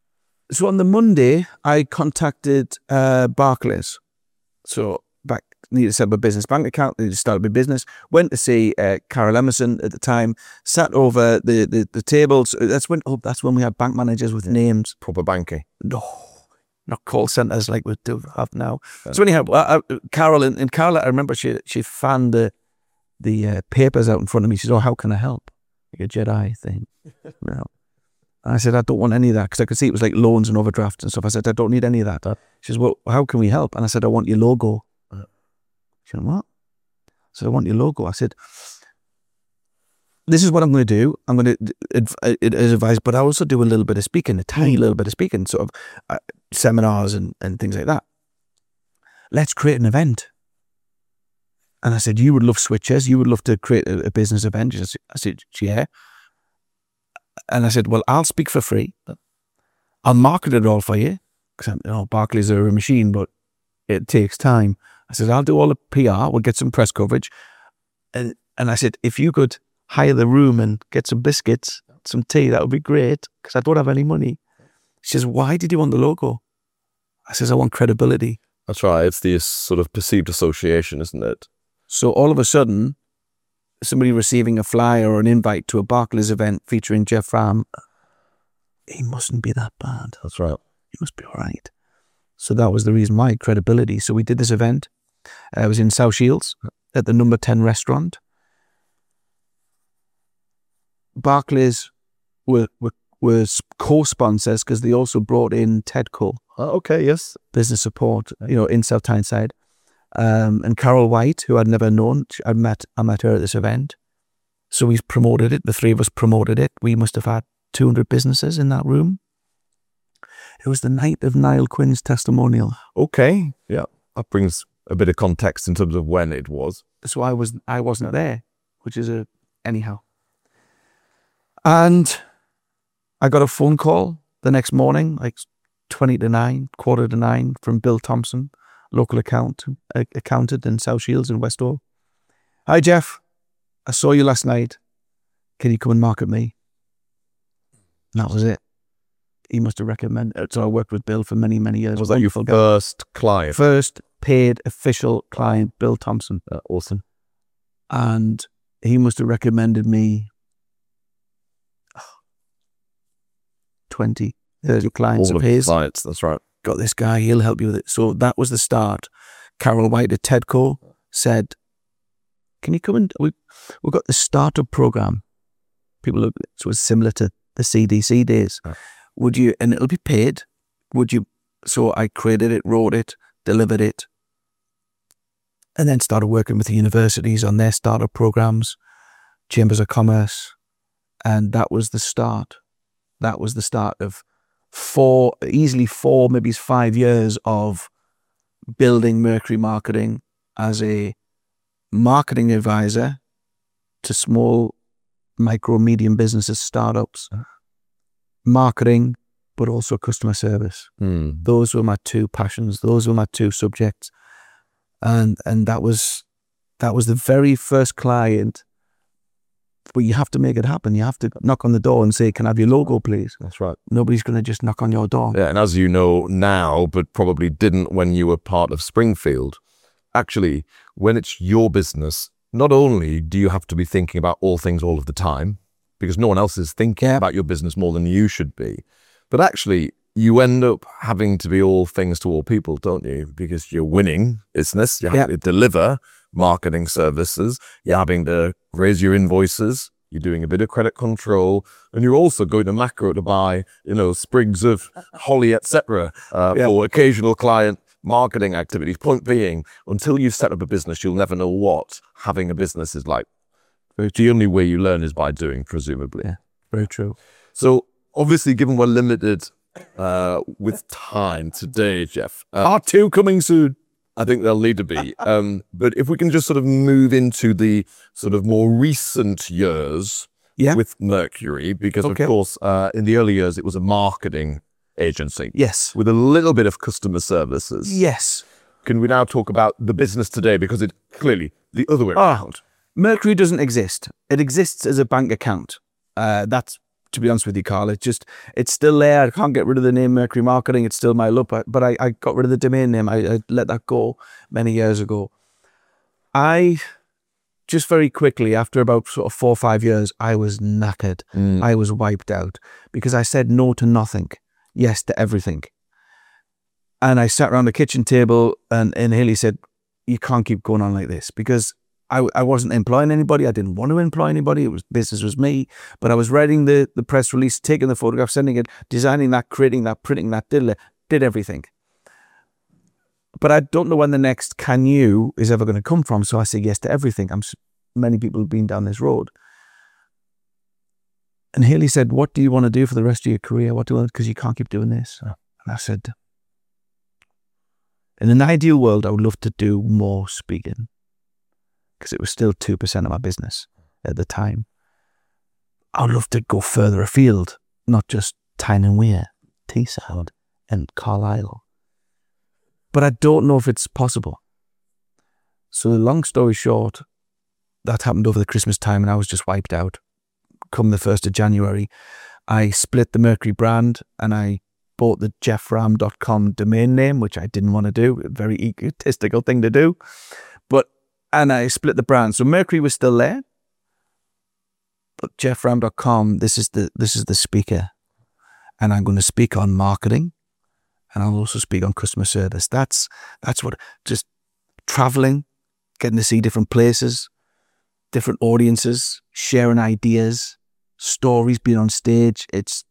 on the Monday, I contacted Barclays. So back needed to set up a business bank account, needed to start up a business. Went to see Carol Emerson at the time, sat over the tables. That's when we had bank managers with names. Proper banking. No, not call centers like we do have now. Yeah. So anyhow, Carol, and Carol, I remember she fanned the papers out in front of me. She said, "Oh, how can I help?" Like a Jedi thing. And I said, "I don't want any of that," because I could see it was like loans and overdrafts and stuff. I said, "I don't need any of that." She says, "Well, how can we help?" And I said, "I want your logo." She said, "What?" I said, "I want your logo." I said, "This is what I'm going to do. I'm going to advise, but I also do a little bit of speaking, a tiny little bit of speaking, sort of seminars and things like that. Let's create an event." And I said, "You would love switches. You would love to create a business event." I said, "Yeah." And I said, "Well, I'll speak for free. I'll market it all for you." Because Barclays are a machine, but it takes time. I said, "I'll do all the PR. We'll get some press coverage." And I said, "If you could hire the room and get some biscuits, some tea, that would be great, because I don't have any money." She says, "Why did you want the logo?" I says, "I want credibility." That's right. It's the sort of perceived association, isn't it? So all of a sudden, somebody receiving a flyer or an invite to a Barclays event featuring Geoff Ramm, he mustn't be that bad. That's right. He must be all right. So that was the reason why, credibility. So we did this event. It was in South Shields at the Number 10 restaurant. Barclays were co-sponsors because they also brought in Tedco. Okay, yes. Business support, in South Tyneside. And Carol White, who I'd never known, I met her at this event. So we promoted it. The three of us promoted it. We must have had 200 businesses in that room. It was the night of Niall Quinn's testimonial. Okay, yeah. That brings a bit of context in terms of when it was. So I wasn't there, which is anyhow. And I got a phone call the next morning, like 20 to 9, quarter to 9, from Bill Thompson, local accountant in South Shields in Westall. "Hi, Geoff. I saw you last night. Can you come and market me?" And that was it. He must have recommended it. So I worked with Bill for many, many years. Was that your first client? First paid official client, Bill Thompson. Awesome. And he must have recommended me 20, 30 clients All of his. Clients, that's right. Got this guy, he'll help you with it. So that was the start. Carol White at Tedco said, "Can you come and..." We've got the startup program. So it's similar to the CDC days. Would you, and it'll be paid, would you? So I created it, wrote it, delivered it, and then started working with the universities on their startup programs, Chambers of Commerce, and that was the start. That was the start of easily four, maybe 5 years of building Mercury Marketing as a marketing advisor to small, micro, medium businesses, startups, marketing, but also customer service. Those were my two passions. Those were my two subjects. And that was the very first client. But you have to make it happen. You have to knock on the door and say, "Can I have your logo, please?" That's right. Nobody's going to just knock on your door. Yeah, and as you know now, but probably didn't when you were part of Springfield, actually, when it's your business, not only do you have to be thinking about all things all of the time, because no one else is thinking about your business more than you should be, but actually you end up having to be all things to all people, don't you? Because you're winning business, you have to deliver marketing services, you're having to raise your invoices, you're doing a bit of credit control, and you're also going to macro to buy, sprigs of holly, etc. For occasional client marketing activities. Point being, until you've set up a business, you'll never know what having a business is like. The only way you learn is by doing, presumably. Yeah, very true. So obviously, given we're limited with time today, Geoff, Part 2 coming soon. I think they'll need to be. But if we can just sort of move into the sort of more recent years with Mercury, because of course, in the early years, it was a marketing agency. Yes. With a little bit of customer services. Yes. Can we now talk about the business today? Because it's clearly the other way around. Mercury doesn't exist. It exists as a bank account. That's, to be honest with you, Carl, it's still there. I can't get rid of the name Mercury Marketing. It's still my look, but I got rid of the domain name. I let that go many years ago. I just very quickly, after about sort of 4 or 5 years, I was knackered. I was wiped out because I said no to nothing, yes to everything. And I sat around the kitchen table and Haley said, you can't keep going on like this, because I wasn't employing anybody. I didn't want to employ anybody. Business was me. But I was writing the press release, taking the photograph, sending it, designing that, creating that, printing that, did everything. But I don't know when the next can you is ever going to come from. So I said yes to everything. Many people have been down this road. And Haley said, what do you want to do for the rest of your career? What do you want? Because you can't keep doing this. And I said, in an ideal world, I would love to do more speaking, because it was still 2% of my business at the time. I would love to go further afield, not just Tyne and Wear, Teesside and Carlisle. But I don't know if it's possible. So long story short, that happened over the Christmas time and I was just wiped out. Come the 1st of January, I split the Mercury brand and I bought the jeffram.com domain name, which I didn't want to do. A very egotistical thing to do. And I split the brand. So Mercury was still there. But jeffram.com, this is the speaker. And I'm going to speak on marketing. And I'll also speak on customer service. That's what, just traveling, getting to see different places, different audiences, sharing ideas, stories, being on stage. It's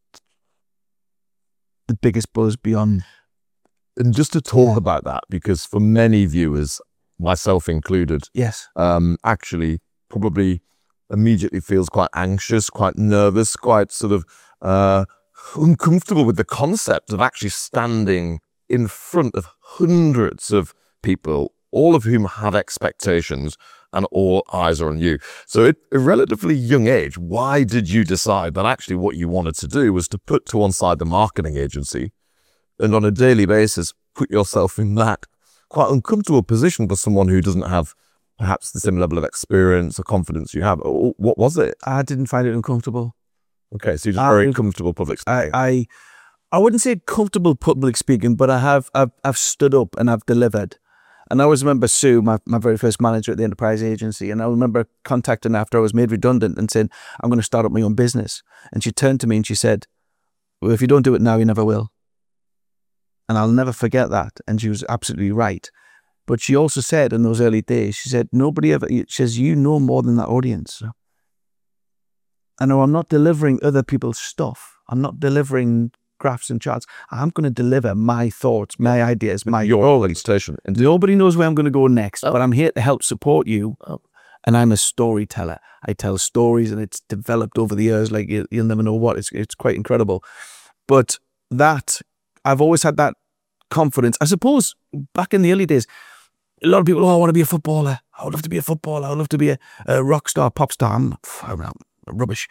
the biggest buzz beyond. And just to talk about that, because for many viewers, myself included, yes, actually probably immediately feels quite anxious, quite nervous, quite sort of uncomfortable with the concept of actually standing in front of hundreds of people, all of whom have expectations and all eyes are on you. So at a relatively young age, why did you decide that actually what you wanted to do was to put to one side the marketing agency and on a daily basis put yourself in that quite uncomfortable position for someone who doesn't have perhaps the same level of experience or confidence you have? What was it? I didn't find it uncomfortable. Okay, so you're just very comfortable public speaking. I wouldn't say comfortable public speaking, but I've stood up and I've delivered. And I always remember Sue, my very first manager at the enterprise agency, and I remember contacting her after I was made redundant and saying, I'm going to start up my own business. And she turned to me and she said, well, if you don't do it now, you never will. And I'll never forget that. And she was absolutely right. But she also said in those early days, she said, she says, you know more than that audience. I know I'm not delivering other people's stuff. I'm not delivering graphs and charts. I'm going to deliver my thoughts, my ideas, your station. And nobody knows where I'm going to go next, but I'm here to help support you. And I'm a storyteller. I tell stories and it's developed over the years. Like you'll never know what. It's quite incredible. But I've always had that confidence. I suppose back in the early days, a lot of people, I want to be a footballer. I would love to be a footballer. I would love to be a rock star, pop star. I'm rubbish.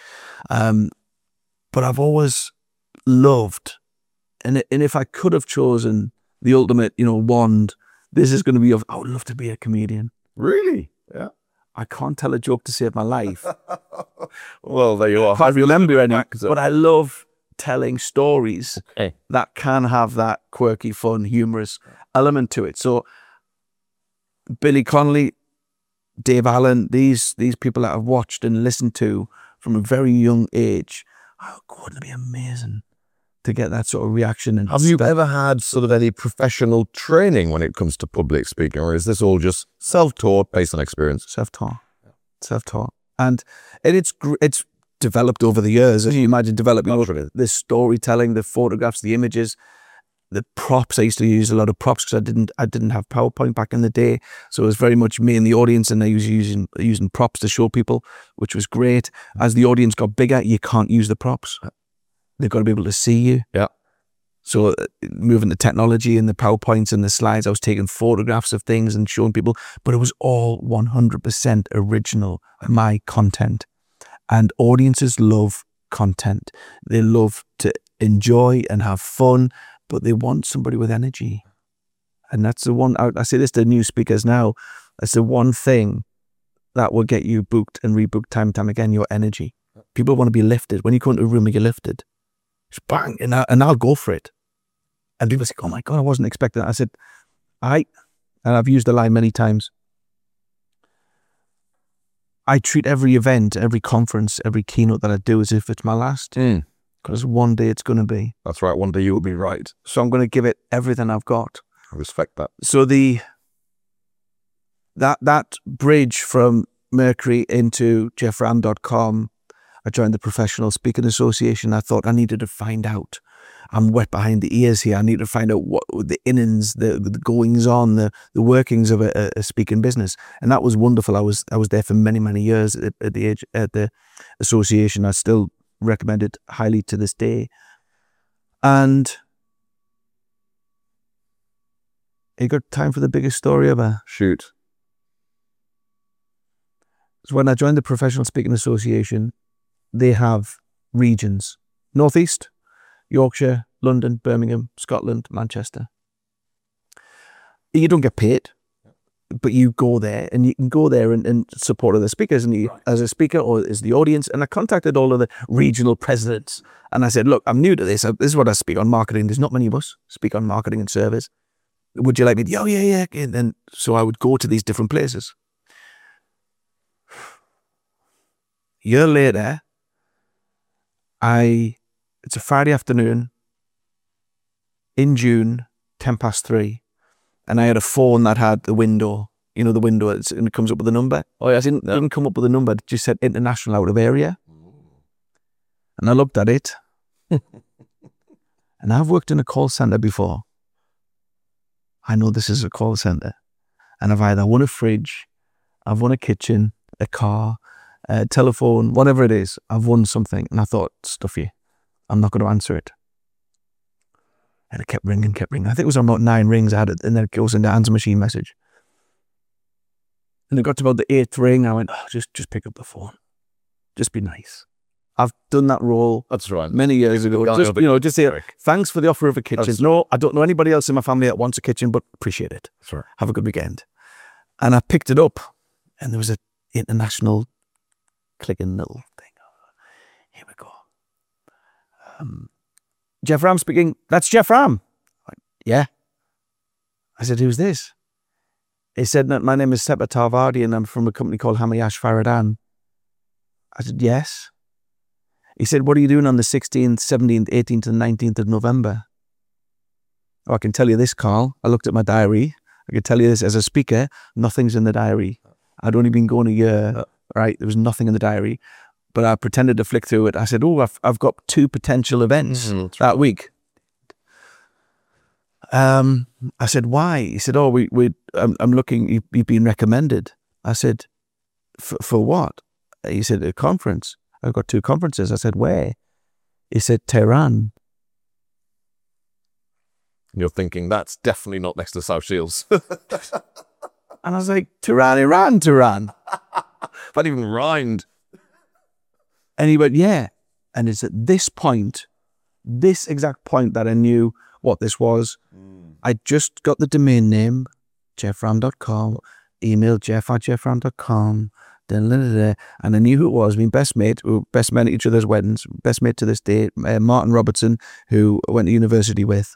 But I've always loved, and if I could have chosen the ultimate, wand, this is going to be I would love to be a comedian. Really? Yeah. I can't tell a joke to save my life. Well, there you are. I can't remember any, but I love telling stories that can have that quirky, fun, humorous element to it. So Billy Connolly, Dave Allen, these people that I've watched and listened to from a very young age, wouldn't it be amazing to get that sort of reaction? And have you ever had sort of any professional training when it comes to public speaking, or is this all just self-taught based on experience? Self-taught. And it's developed over the years. As you imagine developing the storytelling, the photographs, the images, the props. I used to use a lot of props because I didn't have PowerPoint back in the day. So it was very much me and the audience, and I was using props to show people, which was great. As the audience got bigger, you can't use the props. They've got to be able to see you. Yeah. So moving the technology and the PowerPoints and the slides, I was taking photographs of things and showing people, but it was all 100% original, my content. And audiences love content. They love to enjoy and have fun, but they want somebody with energy. And that's the one, I say this to new speakers now, that's the one thing that will get you booked and rebooked time and time again, your energy. People want to be lifted. When you come into a room and you're lifted, just bang, and I'll go for it. And people say, oh my God, I wasn't expecting that. I said, and I've used the line many times, I treat every event, every conference, every keynote that I do as if it's my last. Because one day it's going to be. That's right. One day you will be right. So I'm going to give it everything I've got. I respect that. So that bridge from Mercury into jeffram.com, I joined the Professional Speaking Association. I thought I needed to find out. I'm wet behind the ears here. I need to find out what the innings, the goings on, the workings of a speaking business. And that was wonderful. I was there for many, many years at the association. I still recommend it highly to this day. And you got time for the biggest story ever? Shoot. So when I joined the Professional Speaking Association, they have regions. Northeast, Yorkshire, London, Birmingham, Scotland, Manchester. You don't get paid, but you go there, and you can go there and support other speakers, and you, as a speaker or as the audience. And I contacted all of the regional presidents, and I said, look, I'm new to this. This is what I speak on, marketing. There's not many of us speak on marketing and service. Would you like me to? Oh, yeah. And then, so I would go to these different places. A year later, it's a Friday afternoon in June, 3:10, and I had a phone that had the window, the window, and it comes up with a number. Oh, yeah, it didn't come up with a number, it just said international out of area. And I looked at it, and I've worked in a call center before. I know this is a call center, and I've either won a fridge, I've won a kitchen, a car, a telephone, whatever it is, I've won something. And I thought, stuff you, I'm not going to answer it. And it kept ringing. I think it was on about 9 rings I had it, and then it goes into answer machine message. And it got to about the 8th ring. I went, just pick up the phone. Just be nice. I've done that role. That's right. Many years ago. Just say, thanks for the offer of a kitchen. No, I don't know anybody else in my family that wants a kitchen, but appreciate it. Sure. Have a good weekend. And I picked it up, and there was an international clicking little thing. Here we go. Jeff Ram speaking. That's Jeff Ram. Yeah. I said, who's this? He said, my name is Sepa Tarvadi, and I'm from a company called Hamayash Faradan. I said, yes. He said, what are you doing on the 16th, 17th, 18th, and 19th of November? Oh, I can tell you this, Carl. I looked at my diary. I can tell you this, as a speaker, nothing's in the diary. I'd only been going a year, right? There was nothing in the diary. But I pretended to flick through it. I said, I've got 2 potential events that week. I said, why? He said, I'm looking, you've been recommended. I said, for what? He said, a conference. I've got 2 conferences. I said, where? He said, Tehran. You're thinking, that's definitely not next to South Shields. And I was like, Tehran, Iran. That even rhymed. And he went, yeah. And it's at this exact point that I knew what this was. I just got the domain name, jeffram.com, emailed jeff@jeffram.com, and I knew who it was. My best mate, we were best men at each other's weddings, best mate to this day, Martin Robertson, who I went to university with.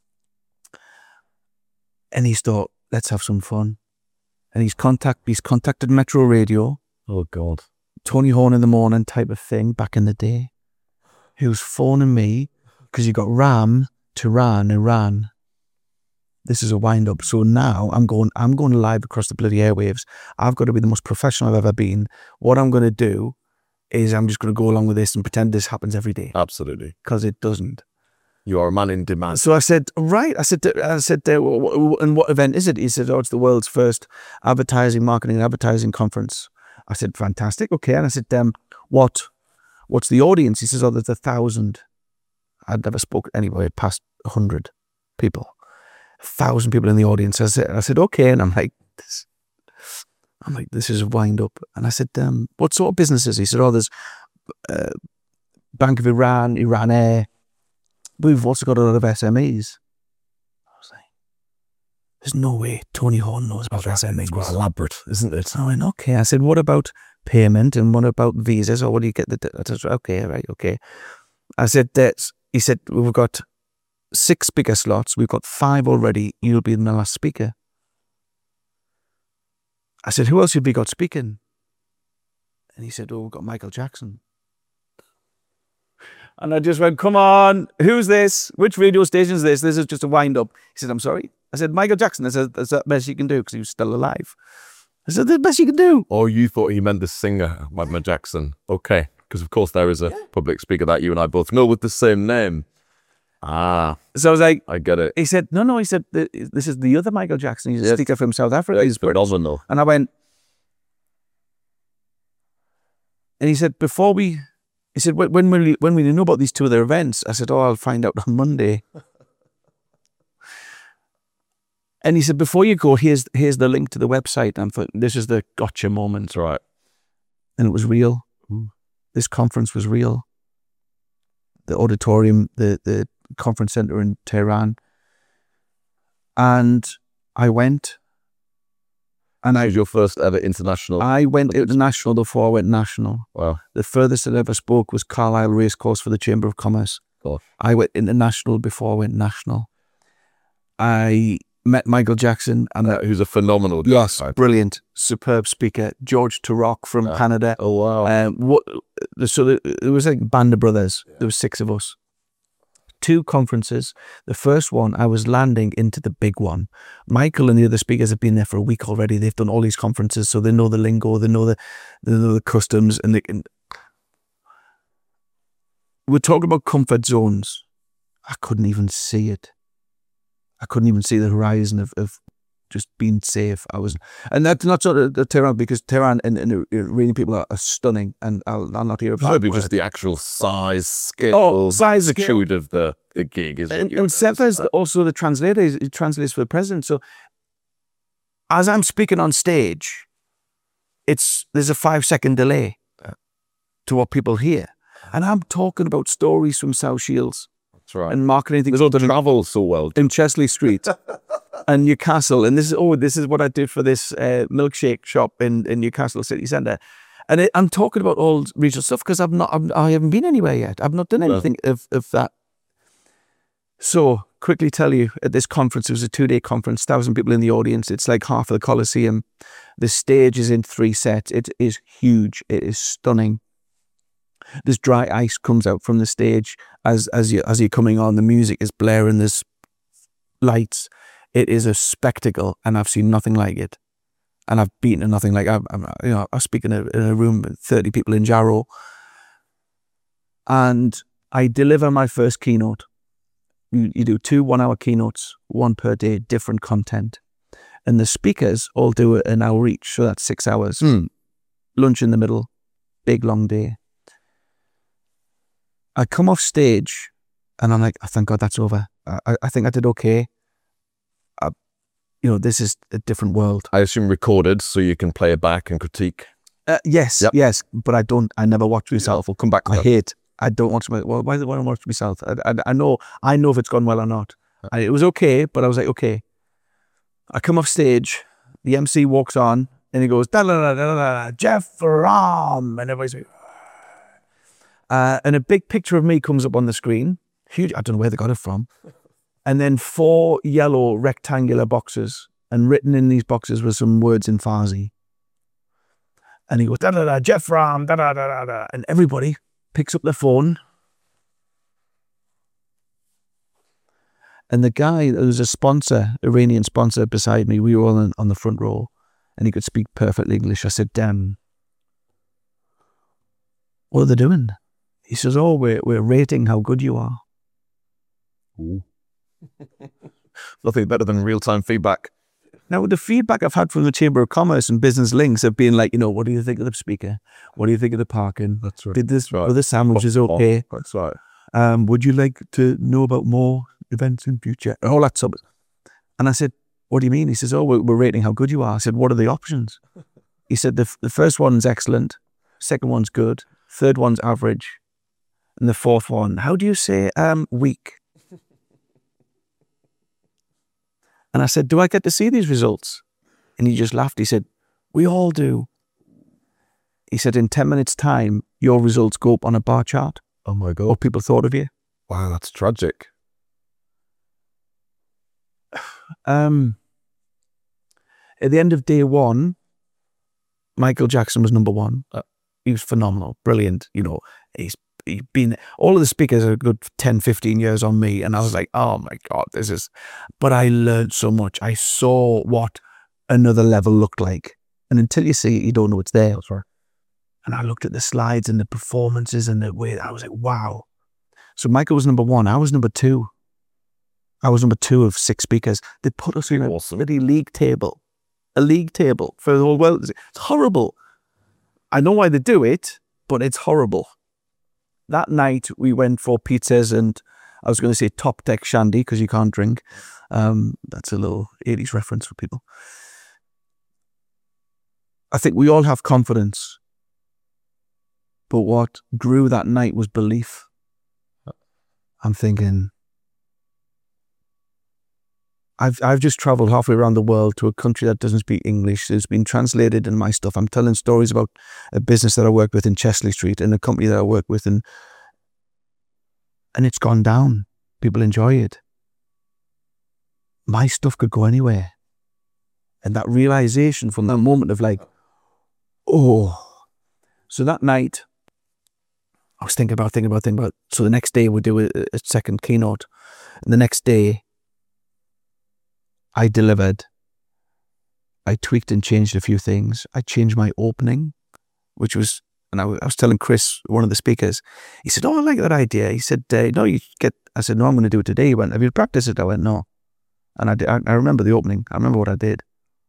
And he thought, let's have some fun. And he's contacted Metro Radio. Oh, God. Tony Horn in the morning type of thing back in the day. He was phoning me because you got Ram, Tehran, Iran. This is a wind up. So now I'm going live across the bloody airwaves. I've got to be the most professional I've ever been. What I'm going to do is I'm just going to go along with this and pretend this happens every day. Absolutely. Because it doesn't. You are a man in demand. So I said, right. I said, and what event is it? He said, it's the world's first marketing and advertising conference. I said, fantastic. Okay. And I said, what's the audience? He says, there's 1,000. I'd never spoken anyway past 100 people. 1,000 people in the audience. I said, okay. And I'm like, this is a wind up. And I said, what sort of businesses? He said, there's Bank of Iran, Iran Air. We've also got a lot of SMEs. I was like, there's no way Tony Horn knows about SMEs. It's quite elaborate, isn't it? I went, okay. I said, what about payment and what about visas? Or what do you get? I said, okay, right, okay. I said, he said, we've got 6 speaker slots. We've got 5 already. You'll be the last speaker. I said, who else have we got speaking? And he said, oh, we've got Michael Jackson. And I just went, come on, who's this? Which radio station is this? This is just a wind up. He said, I'm sorry. I said, Michael Jackson. I said, that's the best you can do because he was still alive. I said, the best you can do. Oh, you thought he meant the singer, Michael Jackson. Okay. Because, of course, there is a public speaker that you and I both know with the same name. Ah. So I was like, I get it. he said, no. He said, this is the other Michael Jackson. He's a speaker from South Africa. He's phenomenal. And I went, and he said, he said, when we know about these two other events, I said, oh, I'll find out on Monday. And he said, before you go, here's the link to the website. And I thought, this is the gotcha moment. Right. And it was real. This conference was real. The auditorium, the conference center in Tehran. And I went. And It was your first ever international. I went international before I went national. Wow. The furthest I ever spoke was Carlisle Racecourse for the Chamber of Commerce. Gosh. I went international before I went national. I met Michael Jackson, and Who's a phenomenal. yes, brilliant, superb speaker. George Turok from Canada. Oh, wow. So there was like Band of Brothers. There was 6 of us. 2 conferences. The first one, I was landing into the big one. Michael and the other speakers have been there for a week already. They've done all these conferences, so they know the lingo, they know the customs, and they can. We're talking about comfort zones. I couldn't even see it. I couldn't even see the horizon of just being safe. And that's not sort of Tehran, because Tehran and the Iranian people are stunning, and I'll not hear about it. Maybe just the actual size, scale, magnitude of the gig. And Sefa's also the translator. He translates for the president. So as I'm speaking on stage, there's a 5-second delay to what people hear. And I'm talking about stories from South Shields. That's right. And marketing things. There's all the travel so well. In Chesley Street and Newcastle. And this is what I did for this milkshake shop in Newcastle City Centre. And I'm talking about all regional stuff because I haven't been anywhere yet. I've not done anything of that. So, quickly tell you, at this conference, it was a 2-day conference, 1,000 people in the audience. It's like half of the Colosseum. The stage is in 3 sets. It is huge. It is stunning. This dry ice comes out from the stage as you're coming on. The music is blaring. There's lights. It is a spectacle, and I've seen nothing like it. And I've been to nothing like it. I was speaking in a room with 30 people in Jarrow, and I deliver my first keynote. You do 2 one-hour keynotes, 1 per day, different content, and the speakers all do it an hour each, so that's 6 hours. Lunch in the middle, big long day. I come off stage and I'm like, oh, thank God that's over. I think I did okay. This is a different world. I assume recorded so you can play it back and critique. Yes, but I never watch myself. We'll come back to that. I don't watch myself. Well, why do I want to watch myself? I know if it's gone well or not. It was okay, but I was like, okay. I come off stage, the MC walks on and he goes, da da da da da, Jeff Ram, and everybody's like, and a big picture of me comes up on the screen. Huge. I don't know where they got it from. And then 4 yellow rectangular boxes, and written in these boxes were some words in Farsi. And he goes, da da da, Jeff Ram, da da da da da, and everybody picks up their phone. And the guy, there was a sponsor, Iranian sponsor beside me. We were all on the front row, and he could speak perfect English. I said, damn, what are they doing? He says, oh, we're rating how good you are. Ooh. Nothing better than real-time feedback. Now, the feedback I've had from the Chamber of Commerce and Business Links have been like, what do you think of the speaker? What do you think of the parking? That's right. Did this, were the sandwiches okay? That's right. Would you like to know about more events in future? All that stuff. And I said, what do you mean? He says, oh, we're rating how good you are. I said, what are the options? He said, the first one's excellent. Second one's good. Third one's average. And the fourth one, how do you say weak? And I said, do I get to see these results? And he just laughed. He said, we all do. He said, in 10 minutes' time, your results go up on a bar chart. Oh my God. What people thought of you. Wow, that's tragic. At the end of day 1, Michael Jackson was number 1. he was phenomenal, brilliant. You know, he's been, all of the speakers are a good 10, 15 years on me. And I was like, oh my God, but I learned so much. I saw what another level looked like. And until you see it, you don't know it's there. And I looked at the slides and the performances and the way, I was like, wow. So Michael was number 1. I was number 2. I was number 2 of 6 speakers. They put us in a bloody league table for the whole world. It's horrible. I know why they do it, but it's horrible. That night we went for pizzas and I was going to say top deck shandy because you can't drink. That's a little 80s reference for people. I think we all have confidence, but what grew that night was belief. I'm thinking, I've just traveled halfway around the world to a country that doesn't speak English. It's been translated in my stuff. I'm telling stories about a business that I work with in Chesley Street and a company that I work with, and it's gone down. People enjoy it. My stuff could go anywhere. And that realization from that moment of like, oh. So that night, I was thinking about. So the next day we do a second keynote. And the next day, I delivered. I tweaked and changed a few things. I changed my opening, which was, and I was telling Chris, one of the speakers, he said, oh, I like that idea. He said, no, I said, no, I'm going to do it today. He went, have you practiced it? I went, no. And I remember the opening. I remember what I did.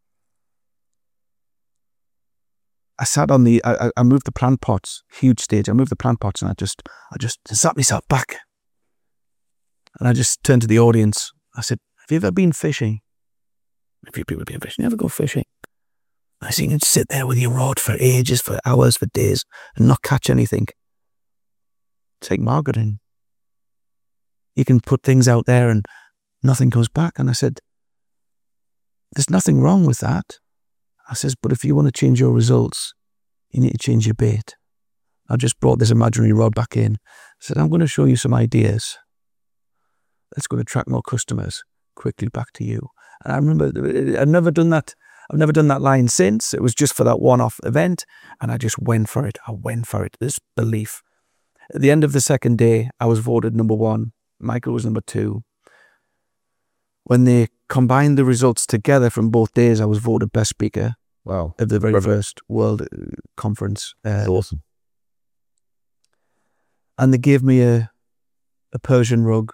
I sat on I moved the plant pots, huge stage. I moved the plant pots and I just sat myself back. And I just turned to the audience. I said, have you ever been fishing? A few people have been fishing. You ever go fishing? I seen you sit there with your rod for ages, for hours, for days, and not catch anything. Take marketing. You can put things out there and nothing comes back. And I said, there's nothing wrong with that. I says, but if you want to change your results, you need to change your bait. I just brought this imaginary rod back in. I said, I'm going to show you some ideas. That's going to attract more customers quickly back to you. And I remember I've never done that. I've never done that line since. It was just for that one-off event. And I just went for it. This belief. At the end of the second day, I was voted number 1. Michael was number 2. When they combined the results together from both days, I was voted best speaker. Wow. Of the very first World Conference. That's awesome. And they gave me a Persian rug,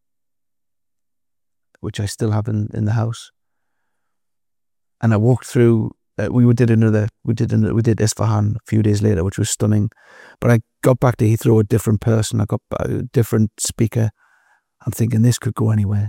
which I still have in the house. And I walked through, we did Isfahan a few days later, which was stunning. But I got back to Heathrow, a different person. I got a different speaker. I'm thinking this could go anywhere.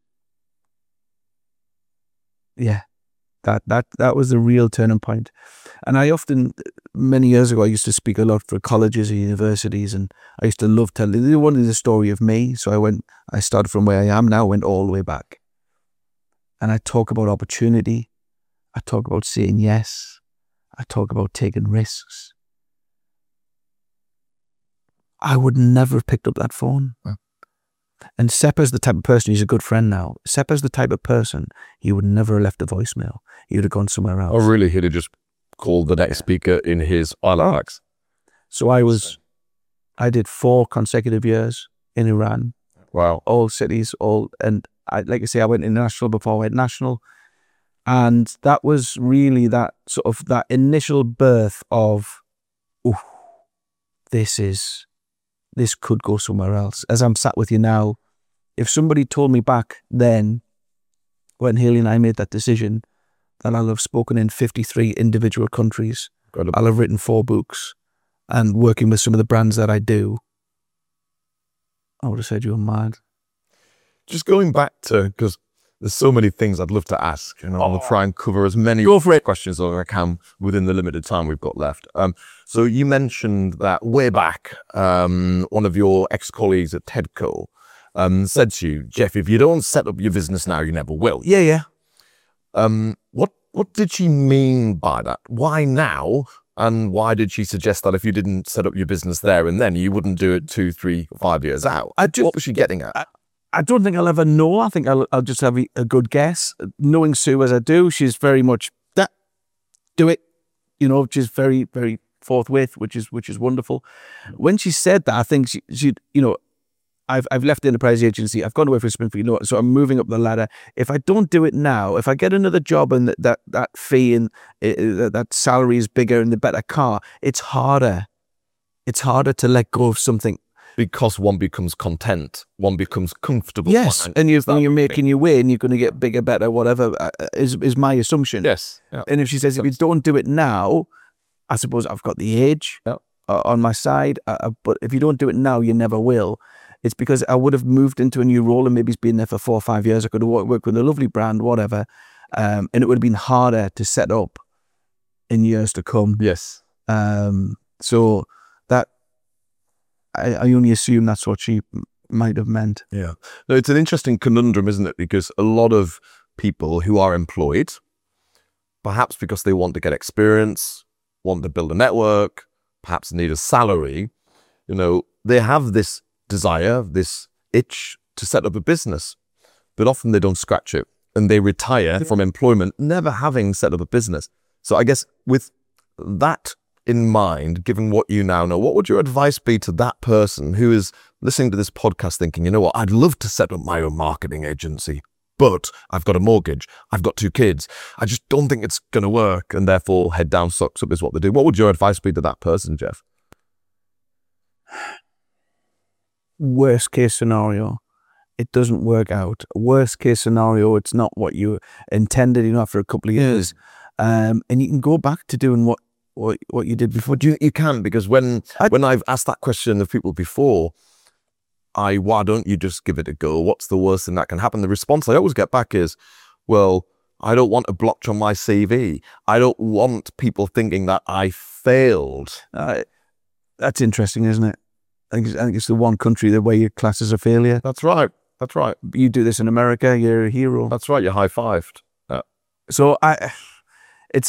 That was the real turning point. And I often, many years ago, I used to speak a lot for colleges and universities, and I used to love telling, they wanted the story of me. So I started from where I am now, went all the way back. And I talk about opportunity. I talk about saying yes. I talk about taking risks. I would never have picked up that phone. Wow. And Seppa's the type of person, he's a good friend now. Seppa's the type of person, he would never have left a voicemail. He would have gone somewhere else. Oh, really? He'd have just called the next speaker in his ILAX. So I did 4 consecutive years in Iran. Wow. All cities, and like I say, I went international before I went national. And that was really that sort of that initial birth of, this could go somewhere else. As I'm sat with you now, if somebody told me back then, when Haley and I made that decision, that I'll have spoken in 53 individual countries, I'll have written 4 books, and working with some of the brands that I do, I would have said you're mad. Just going back to, because there's so many things I'd love to ask, I'll try and cover as many questions as I can within the limited time we've got left. So you mentioned that way back, one of your ex-colleagues at TEDco said to you, Jeff, if you don't set up your business now, you never will. Yeah. What did she mean by that? Why now? And why did she suggest that if you didn't set up your business there and then, you wouldn't do it 2, 3, 5 years out? What was she getting at? I don't think I'll ever know. I think I'll just have a good guess. Knowing Sue as I do, she's very much that. Do it. She's very, very forthwith, which is wonderful. When she said that, I think she I've left the enterprise agency. I've gone away from Springfield, so I'm moving up the ladder. If I don't do it now, if I get another job and that fee and that salary is bigger and the better car, it's harder. It's harder to let go of something. Because one becomes content, one becomes comfortable. Yes, and you're making your way and you're going to get bigger, better, whatever, is my assumption. Yes. Yeah. And if she says, if you don't do it now, I suppose I've got the age on my side, but if you don't do it now, you never will. It's because I would have moved into a new role and maybe it's been there for 4 or 5 years. I could have worked with a lovely brand, whatever, and it would have been harder to set up in years to come. Yes. So that, I only assume that's what she might have meant. Yeah. No, it's an interesting conundrum, isn't it? Because a lot of people who are employed, perhaps because they want to get experience, want to build a network, perhaps need a salary, they have this desire, this itch to set up a business, but often they don't scratch it and they retire from employment never having set up a business. So I guess with that in mind, given what you now know, what would your advice be to that person who is listening to this podcast thinking, you know what, I'd love to set up my own marketing agency, but I've got a mortgage, I've got 2 kids, I just don't think it's going to work, and therefore head down, socks up is what they do. What would your advice be to that person, Jeff? Worst case scenario, it doesn't work out. Worst case scenario, it's not what you intended, after a couple of years. And you can go back to doing what you did before. You can, because when I've asked that question of people before, why don't you just give it a go? What's the worst thing that can happen? The response I always get back is, well, I don't want a blotch on my CV. I don't want people thinking that I failed. That's interesting, isn't it? I think it's the one country the way your class is a failure. That's right. That's right. You do this in America, you're a hero. That's right. You're high-fived. Yeah. So it's.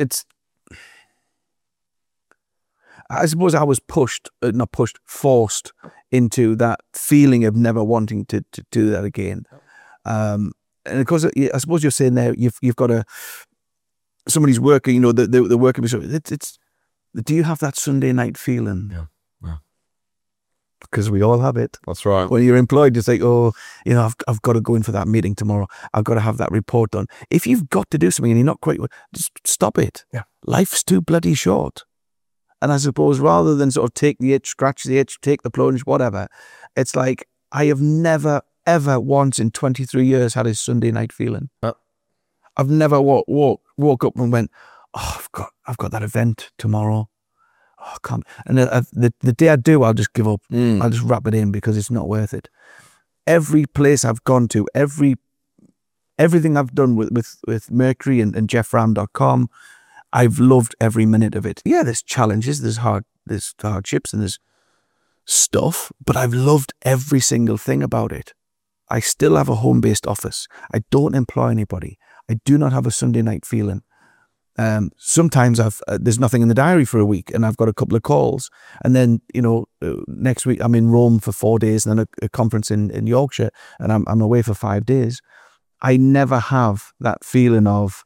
I suppose I was forced into that feeling of never wanting to do that again. And of course, I suppose you're saying there, you've got somebody's working, they're working with something. Do you have that Sunday night feeling? Yeah. Because we all have it. That's right. When you're employed, it's like, I've got to go in for that meeting tomorrow. I've got to have that report done. If you've got to do something and you're not quite, just stop it. Yeah. Life's too bloody short. And I suppose rather than sort of take the itch, scratch the itch, take the plunge, whatever, it's like I have never, ever once in 23 years had a Sunday night feeling. I've never woke up and went, I've got that event tomorrow. Oh, I can't. And the day I do, I'll just give up. I'll just wrap it in because it's not worth it. Every place I've gone to, everything I've done with Mercury and JeffRam.com, I've loved every minute of it. Yeah, there's challenges, there's hardships, and there's stuff, but I've loved every single thing about it. I still have a home-based office. I don't employ anybody. I do not have a Sunday night feeling. Sometimes there's nothing in the diary for a week and I've got a couple of calls, and then next week I'm in Rome for 4 days and then a conference in Yorkshire, and I'm away for 5 days. I never have that feeling of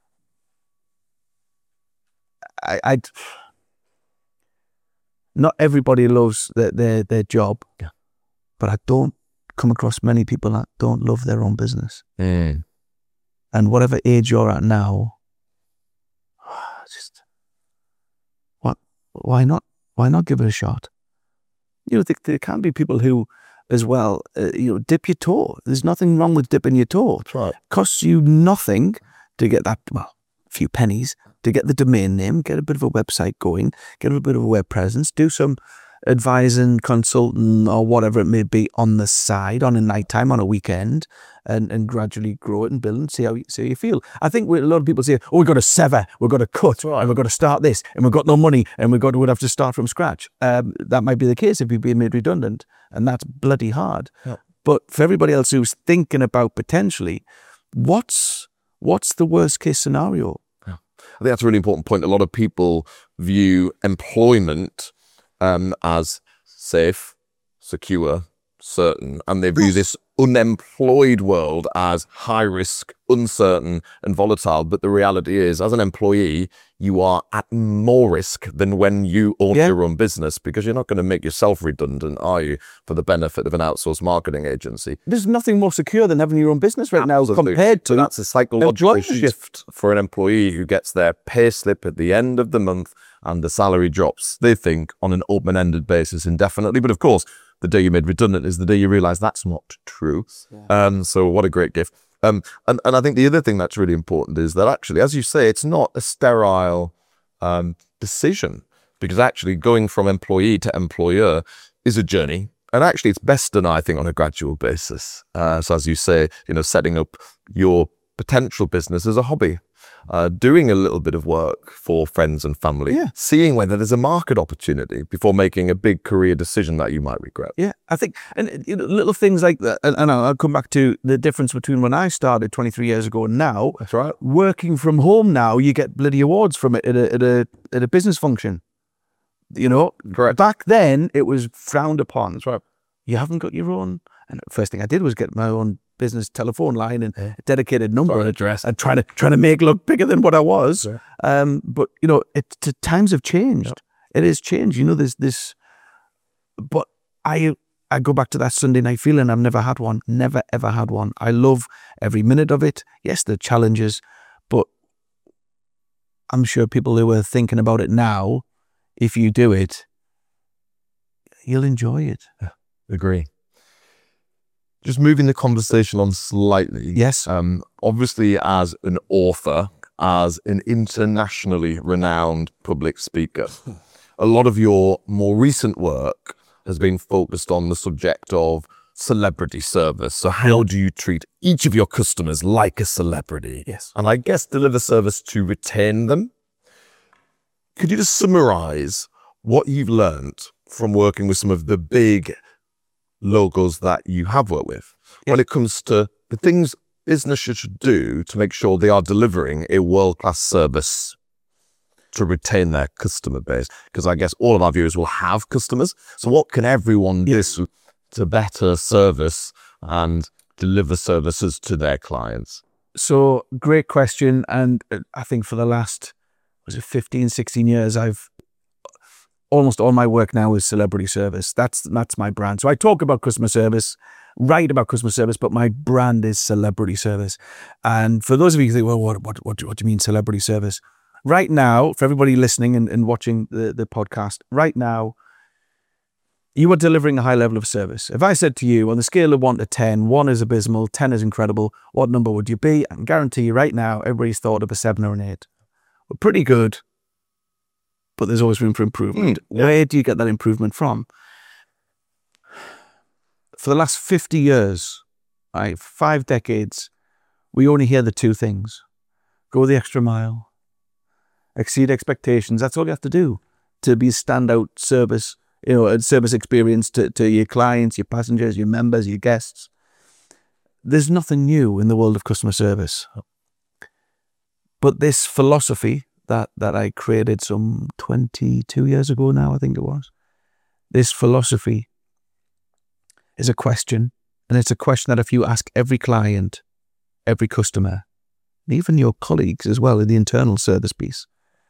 not everybody loves their job, but I don't come across many people that don't love their own business. And whatever age you're at now, just why not give it a shot? There can be people who, as well, dip your toe. There's nothing wrong with dipping your toe. That's right. It costs you nothing to get that, a few pennies to get the domain name, get a bit of a website going, get a bit of a web presence, do some advising, consulting, or whatever it may be on the side, on a nighttime, on a weekend, and gradually grow it and build and see how you feel. I think a lot of people say, we've got to sever, we've got to cut, and we've got to start this, and we've got no money, and we'd have to start from scratch. That might be the case if you're being made redundant, and that's bloody hard. Yeah. But for everybody else who's thinking about potentially, what's the worst case scenario? Yeah. I think that's a really important point. A lot of people view employment as safe, secure, certain, and they view this unemployed world as high risk, uncertain and volatile. But the reality is, as an employee, you are at more risk than when you own your own business, because you're not going to make yourself redundant, are you, for the benefit of an outsourced marketing agency? There's nothing more secure than having your own business right now compared to that's a psychological shift for an employee who gets their pay slip at the end of the month and the salary drops, they think, on an open-ended basis indefinitely. But of course, the day you're made redundant is the day you realize that's not true. So what a great gift. And I think the other thing that's really important is that actually, as you say, it's not a sterile decision, because actually going from employee to employer is a journey. And actually, it's best done, I think, on a gradual basis. So as you say, setting up your potential business as a hobby, doing a little bit of work for friends and family, seeing whether there's a market opportunity before making a big career decision that you might regret. Yeah, I think, and little things like that. And I'll come back to the difference between when I started 23 years ago and now. That's right. Working from home now, you get bloody awards from it at a business function. Correct. Back then it was frowned upon. That's right. You haven't got your own. And the first thing I did was get my own business telephone line and a dedicated number address, and trying to make it look bigger than what I was. But the times have changed. It has changed. There's this. But I go back to that Sunday night feeling. I've never had one. Never ever had one. I love every minute of it. Yes, the challenges, but I'm sure people who are thinking about it now, if you do it, you'll enjoy it. Agree. Just moving the conversation on slightly. Yes. Obviously, as an author, as an internationally renowned public speaker, a lot of your more recent work has been focused on the subject of celebrity service. So how do you treat each of your customers like a celebrity? Yes. And I guess deliver service to retain them. Could you just summarize what you've learned from working with some of the big logos that you have worked with when it comes to the things businesses should do to make sure they are delivering a world-class service to retain their customer base? Because I guess all of our viewers will have customers. So what can everyone do to better service and deliver services to their clients? So great question. And I think for the last, 15, 16 years, almost all my work now is celebrity service. That's my brand. So I talk about customer service, write about customer service, but my brand is celebrity service. And for those of you who think, well, what do you mean celebrity service? Right now, for everybody listening and watching the podcast, right now, you are delivering a high level of service. If I said to you, on the scale of 1 to 10, 1 is abysmal, 10 is incredible, what number would you be? I can guarantee you right now, everybody's thought of a 7 or an 8. We're pretty good, but there's always room for improvement. Where do you get that improvement from? For the last 50 years, 5 decades, we only hear the 2 things. Go the extra mile. Exceed expectations. That's all you have to do to be a standout service, a service experience to your clients, your passengers, your members, your guests. There's nothing new in the world of customer service. But this philosophy that I created some 22 years ago now, I think it was. This philosophy is a question, and it's a question that if you ask every client, every customer, and even your colleagues as well in the internal service piece,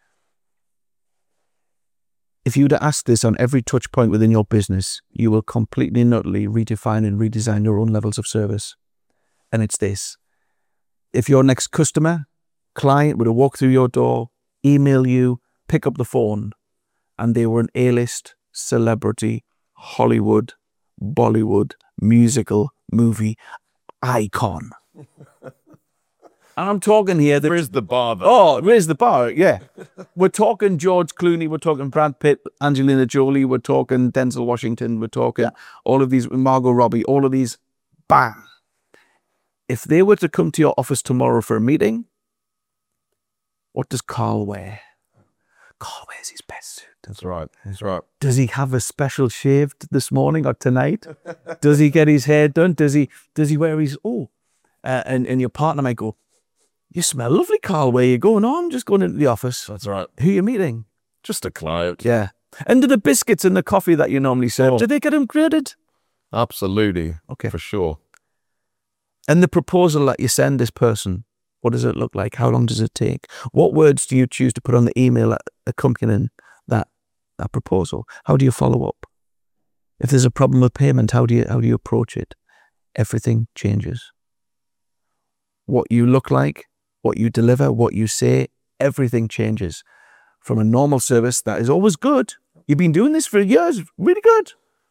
if you were to ask this on every touch point within your business, you will completely and utterly redefine and redesign your own levels of service. And it's this. If your next client were to walk through your door, email you, pick up the phone, and they were an A-list celebrity, Hollywood, Bollywood, musical, movie icon. And I'm talking here that... Where's the bar? Oh, where's the bar? Yeah. We're talking George Clooney, we're talking Brad Pitt, Angelina Jolie, we're talking Denzel Washington, we're talking all of these, Margot Robbie, all of these, bang. If they were to come to your office tomorrow for a meeting, what does Carl wear? Carl wears his best suit. That's right. That's right. Does he have a special shave this morning or tonight? Does he get his hair done? Does he wear his... And your partner might go, you smell lovely, Carl. Where are you going? Oh, I'm just going into the office. That's right. Who are you meeting? Just a client. Yeah. And do the biscuits and the coffee that you normally serve, do they get upgraded? Absolutely. Okay. For sure. And the proposal that you send this person, what does it look like? How long does it take? What words do you choose to put on the email accompanying that proposal? How do you follow up? If there's a problem with payment, how do you approach it? Everything changes. What you look like, what you deliver, what you say, everything changes. From a normal service that is always good, you've been doing this for years, really good,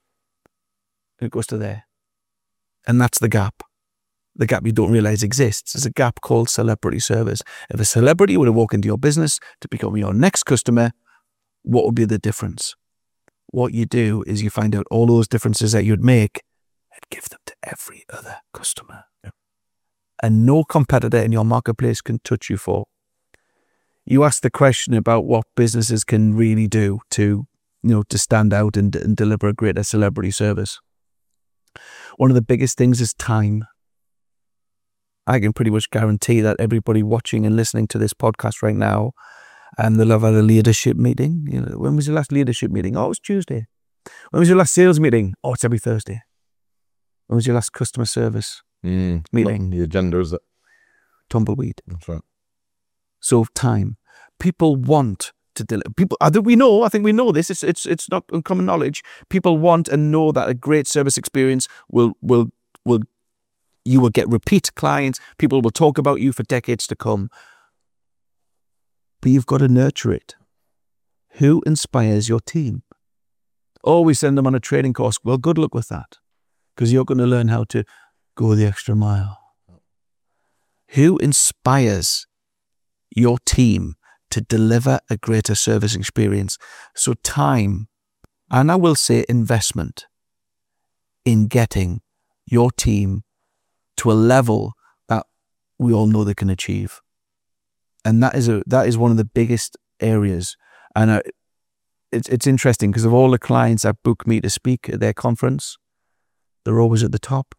it goes to there. And that's the gap. The gap you don't realize exists. There's a gap called celebrity service. If a celebrity were to walk into your business to become your next customer, what would be the difference? What you do is you find out all those differences that you'd make and give them to every other customer. Yeah. And no competitor in your marketplace can touch you for. You asked the question about what businesses can really do to stand out and deliver a greater celebrity service. One of the biggest things is time. I can pretty much guarantee that everybody watching and listening to this podcast right now, and they'll have had a leadership meeting. When was your last leadership meeting? Oh, it was Tuesday. When was your last sales meeting? Oh, it's every Thursday. When was your last customer service meeting? The agenda, is it? Tumbleweed. That's right. So time. People want to deliver. I think we know this. It's not uncommon knowledge. People want and know that a great service experience will you will get repeat clients. People will talk about you for decades to come. But you've got to nurture it. Who inspires your team? Always send them on a training course. Well, good luck with that, because you're going to learn how to go the extra mile. Who inspires your team to deliver a greater service experience? So time, and I will say investment, in getting your team to a level that we all know they can achieve. And that is one of the biggest areas. And it's interesting because of all the clients that book me to speak at their conference, they're always at the top.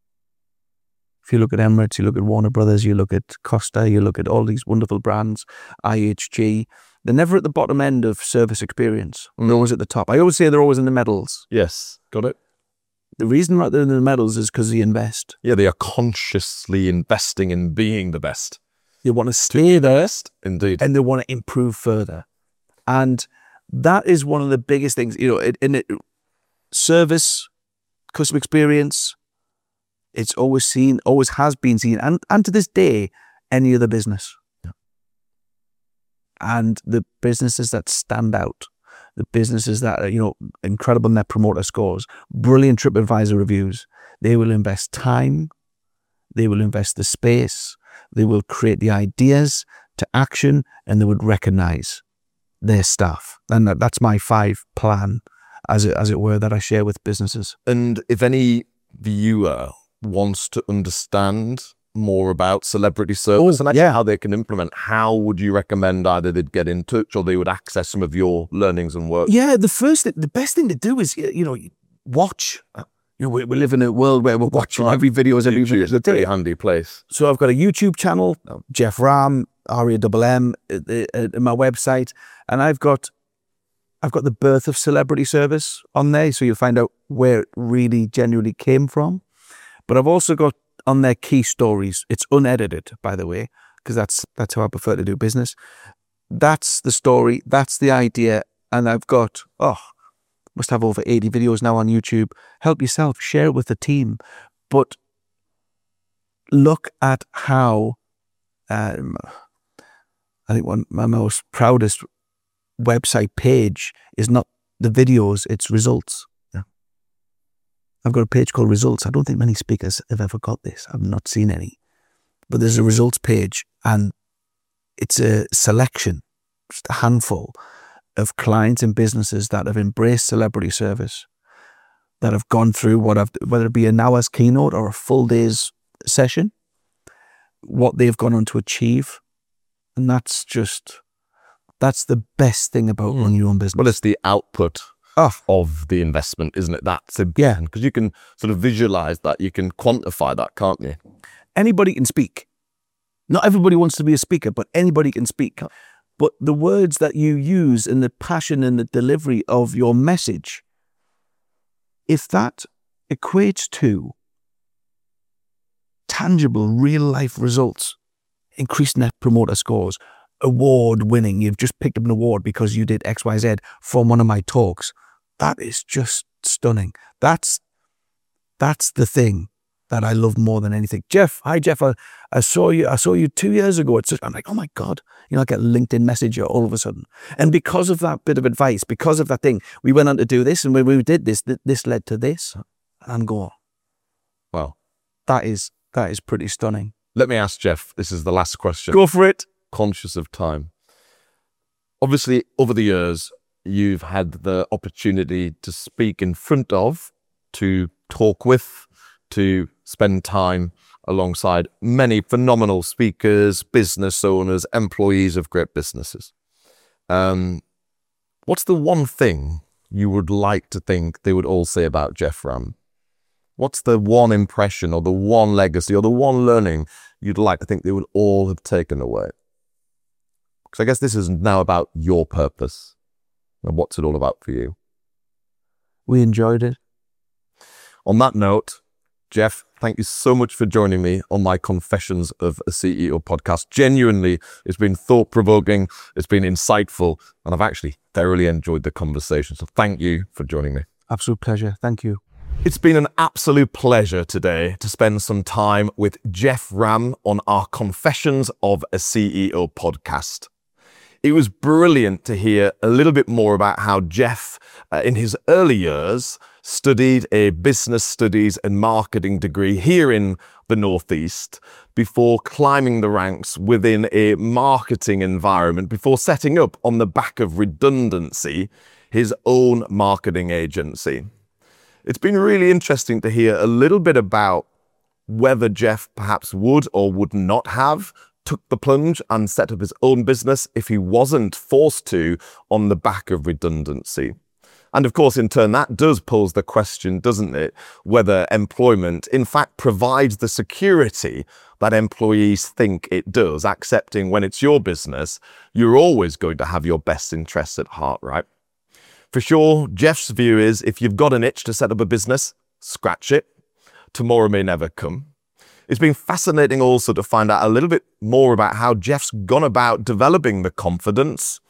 If you look at Emirates, you look at Warner Brothers, you look at Costa, you look at all these wonderful brands, IHG, they're never at the bottom end of service experience. They're always at the top. I always say they're always in the medals. Yes, got it. The reason they're in the medals is because they invest. Yeah, they are consciously investing in being the best. They want to stay there. Indeed. And they want to improve further. And that is one of the biggest things, in service, customer experience, it's always has been seen, and to this day, any other business. Yeah. And the businesses that stand out, the businesses that are, incredible Net Promoter scores, brilliant TripAdvisor reviews, they will invest time, they will invest the space, they will create the ideas to action, and they would recognize their staff. And that's my 5 plan, as it were, that I share with businesses. And if any viewer wants to understand more about celebrity service and how they can implement, how would you recommend either they'd get in touch or they would access some of your learnings and work? Yeah, the best thing to do is, watch. We live in a world where we're watching every video every video. It's a pretty handy place. So I've got a YouTube channel, Jeff Ram, R-A-M-M, my website, and I've got the birth of celebrity service on there, so you'll find out where it really genuinely came from. But I've also got on there key stories. It's unedited, by the way, because that's how I prefer to do business. That's the story, that's the idea, and I've got, must have over 80 videos now on YouTube. Help yourself, share it with the team. But look at how, I think my most proudest website page is not the videos, it's results. Yeah. I've got a page called Results. I don't think many speakers have ever got this. I've not seen any. But there's a results page, and it's a selection, just a handful of clients and businesses that have embraced celebrity service, that have gone through whether it be an hour's keynote or a full day's session, what they've gone on to achieve. And that's the best thing about running your own business. Well, it's the output of the investment, isn't it? That's important. Yeah. Because you can sort of visualize that, you can quantify that, can't you? Anybody can speak. Not everybody wants to be a speaker, but anybody can speak. But the words that you use and the passion and the delivery of your message, if that equates to tangible, real life results, increased net promoter scores, award winning. You've just picked up an award because you did XYZ from one of my talks. That is just stunning. That's the thing that I love more than anything. Jeff, hi Jeff, I saw you 2 years ago. I'm like, oh my God, I get a LinkedIn message all of a sudden. And because of that bit of advice, because of that thing, we went on to do this, and when we did this, this led to this. And I'm going, Well, that is pretty stunning. let me ask Jeff, this is the last question. Go for it. Conscious of time. Obviously, over the years, you've had the opportunity to speak in front of, to talk with, to spend time alongside many phenomenal speakers, business owners, employees of great businesses. What's the one thing you would like to think they would all say about Jeff Ram? What's the one impression or the one legacy or the one learning you'd like to think they would all have taken away? Because I guess this is now about your purpose. And what's it all about for you? We enjoyed it. On that note, Jeff, thank you so much for joining me on my Confessions of a CEO podcast. Genuinely, it's been thought-provoking, it's been insightful, and I've actually thoroughly enjoyed the conversation. So thank you for joining me. Absolute pleasure. Thank you. It's been an absolute pleasure today to spend some time with Jeff Ram on our Confessions of a CEO podcast. It was brilliant to hear a little bit more about how Jeff, in his early years, studied a business studies and marketing degree here in the Northeast before climbing the ranks within a marketing environment, before setting up, on the back of redundancy, his own marketing agency. It's been really interesting to hear a little bit about whether Jeff perhaps would or would not have took the plunge and set up his own business if he wasn't forced to on the back of redundancy. And of course, in turn, that does pose the question, doesn't it, whether employment in fact provides the security that employees think it does, accepting when it's your business, you're always going to have your best interests at heart, right? For sure, Jeff's view is if you've got an itch to set up a business, scratch it. Tomorrow may never come. It's been fascinating also to find out a little bit more about how Jeff's gone about developing the confidence,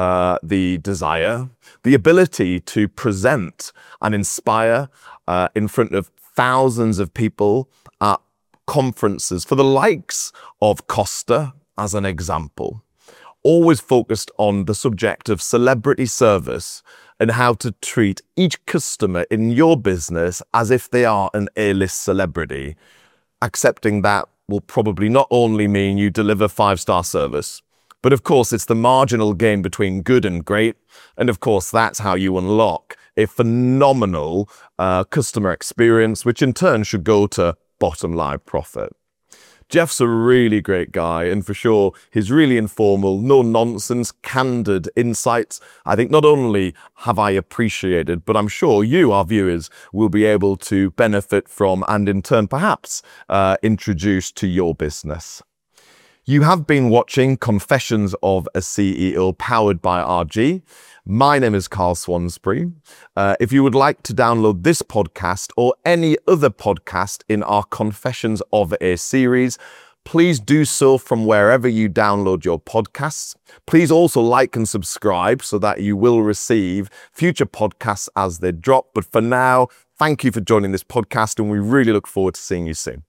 the desire, the ability to present and inspire in front of thousands of people at conferences for the likes of Costa, as an example. Always focused on the subject of celebrity service and how to treat each customer in your business as if they are an A-list celebrity. Accepting that will probably not only mean you deliver 5-star service, but of course it's the marginal gain between good and great. And of course, that's how you unlock a phenomenal customer experience, which in turn should go to bottom line profit. Jeff's a really great guy, and for sure, his really informal, no-nonsense, candid insights, I think not only have I appreciated, but I'm sure you, our viewers, will be able to benefit from and in turn perhaps introduce to your business. You have been watching Confessions of a CEO powered by RG. My name is Carl Swansbury. If you would like to download this podcast or any other podcast in our Confessions of a series, please do so from wherever you download your podcasts. Please also like and subscribe so that you will receive future podcasts as they drop. But for now, thank you for joining this podcast, and we really look forward to seeing you soon.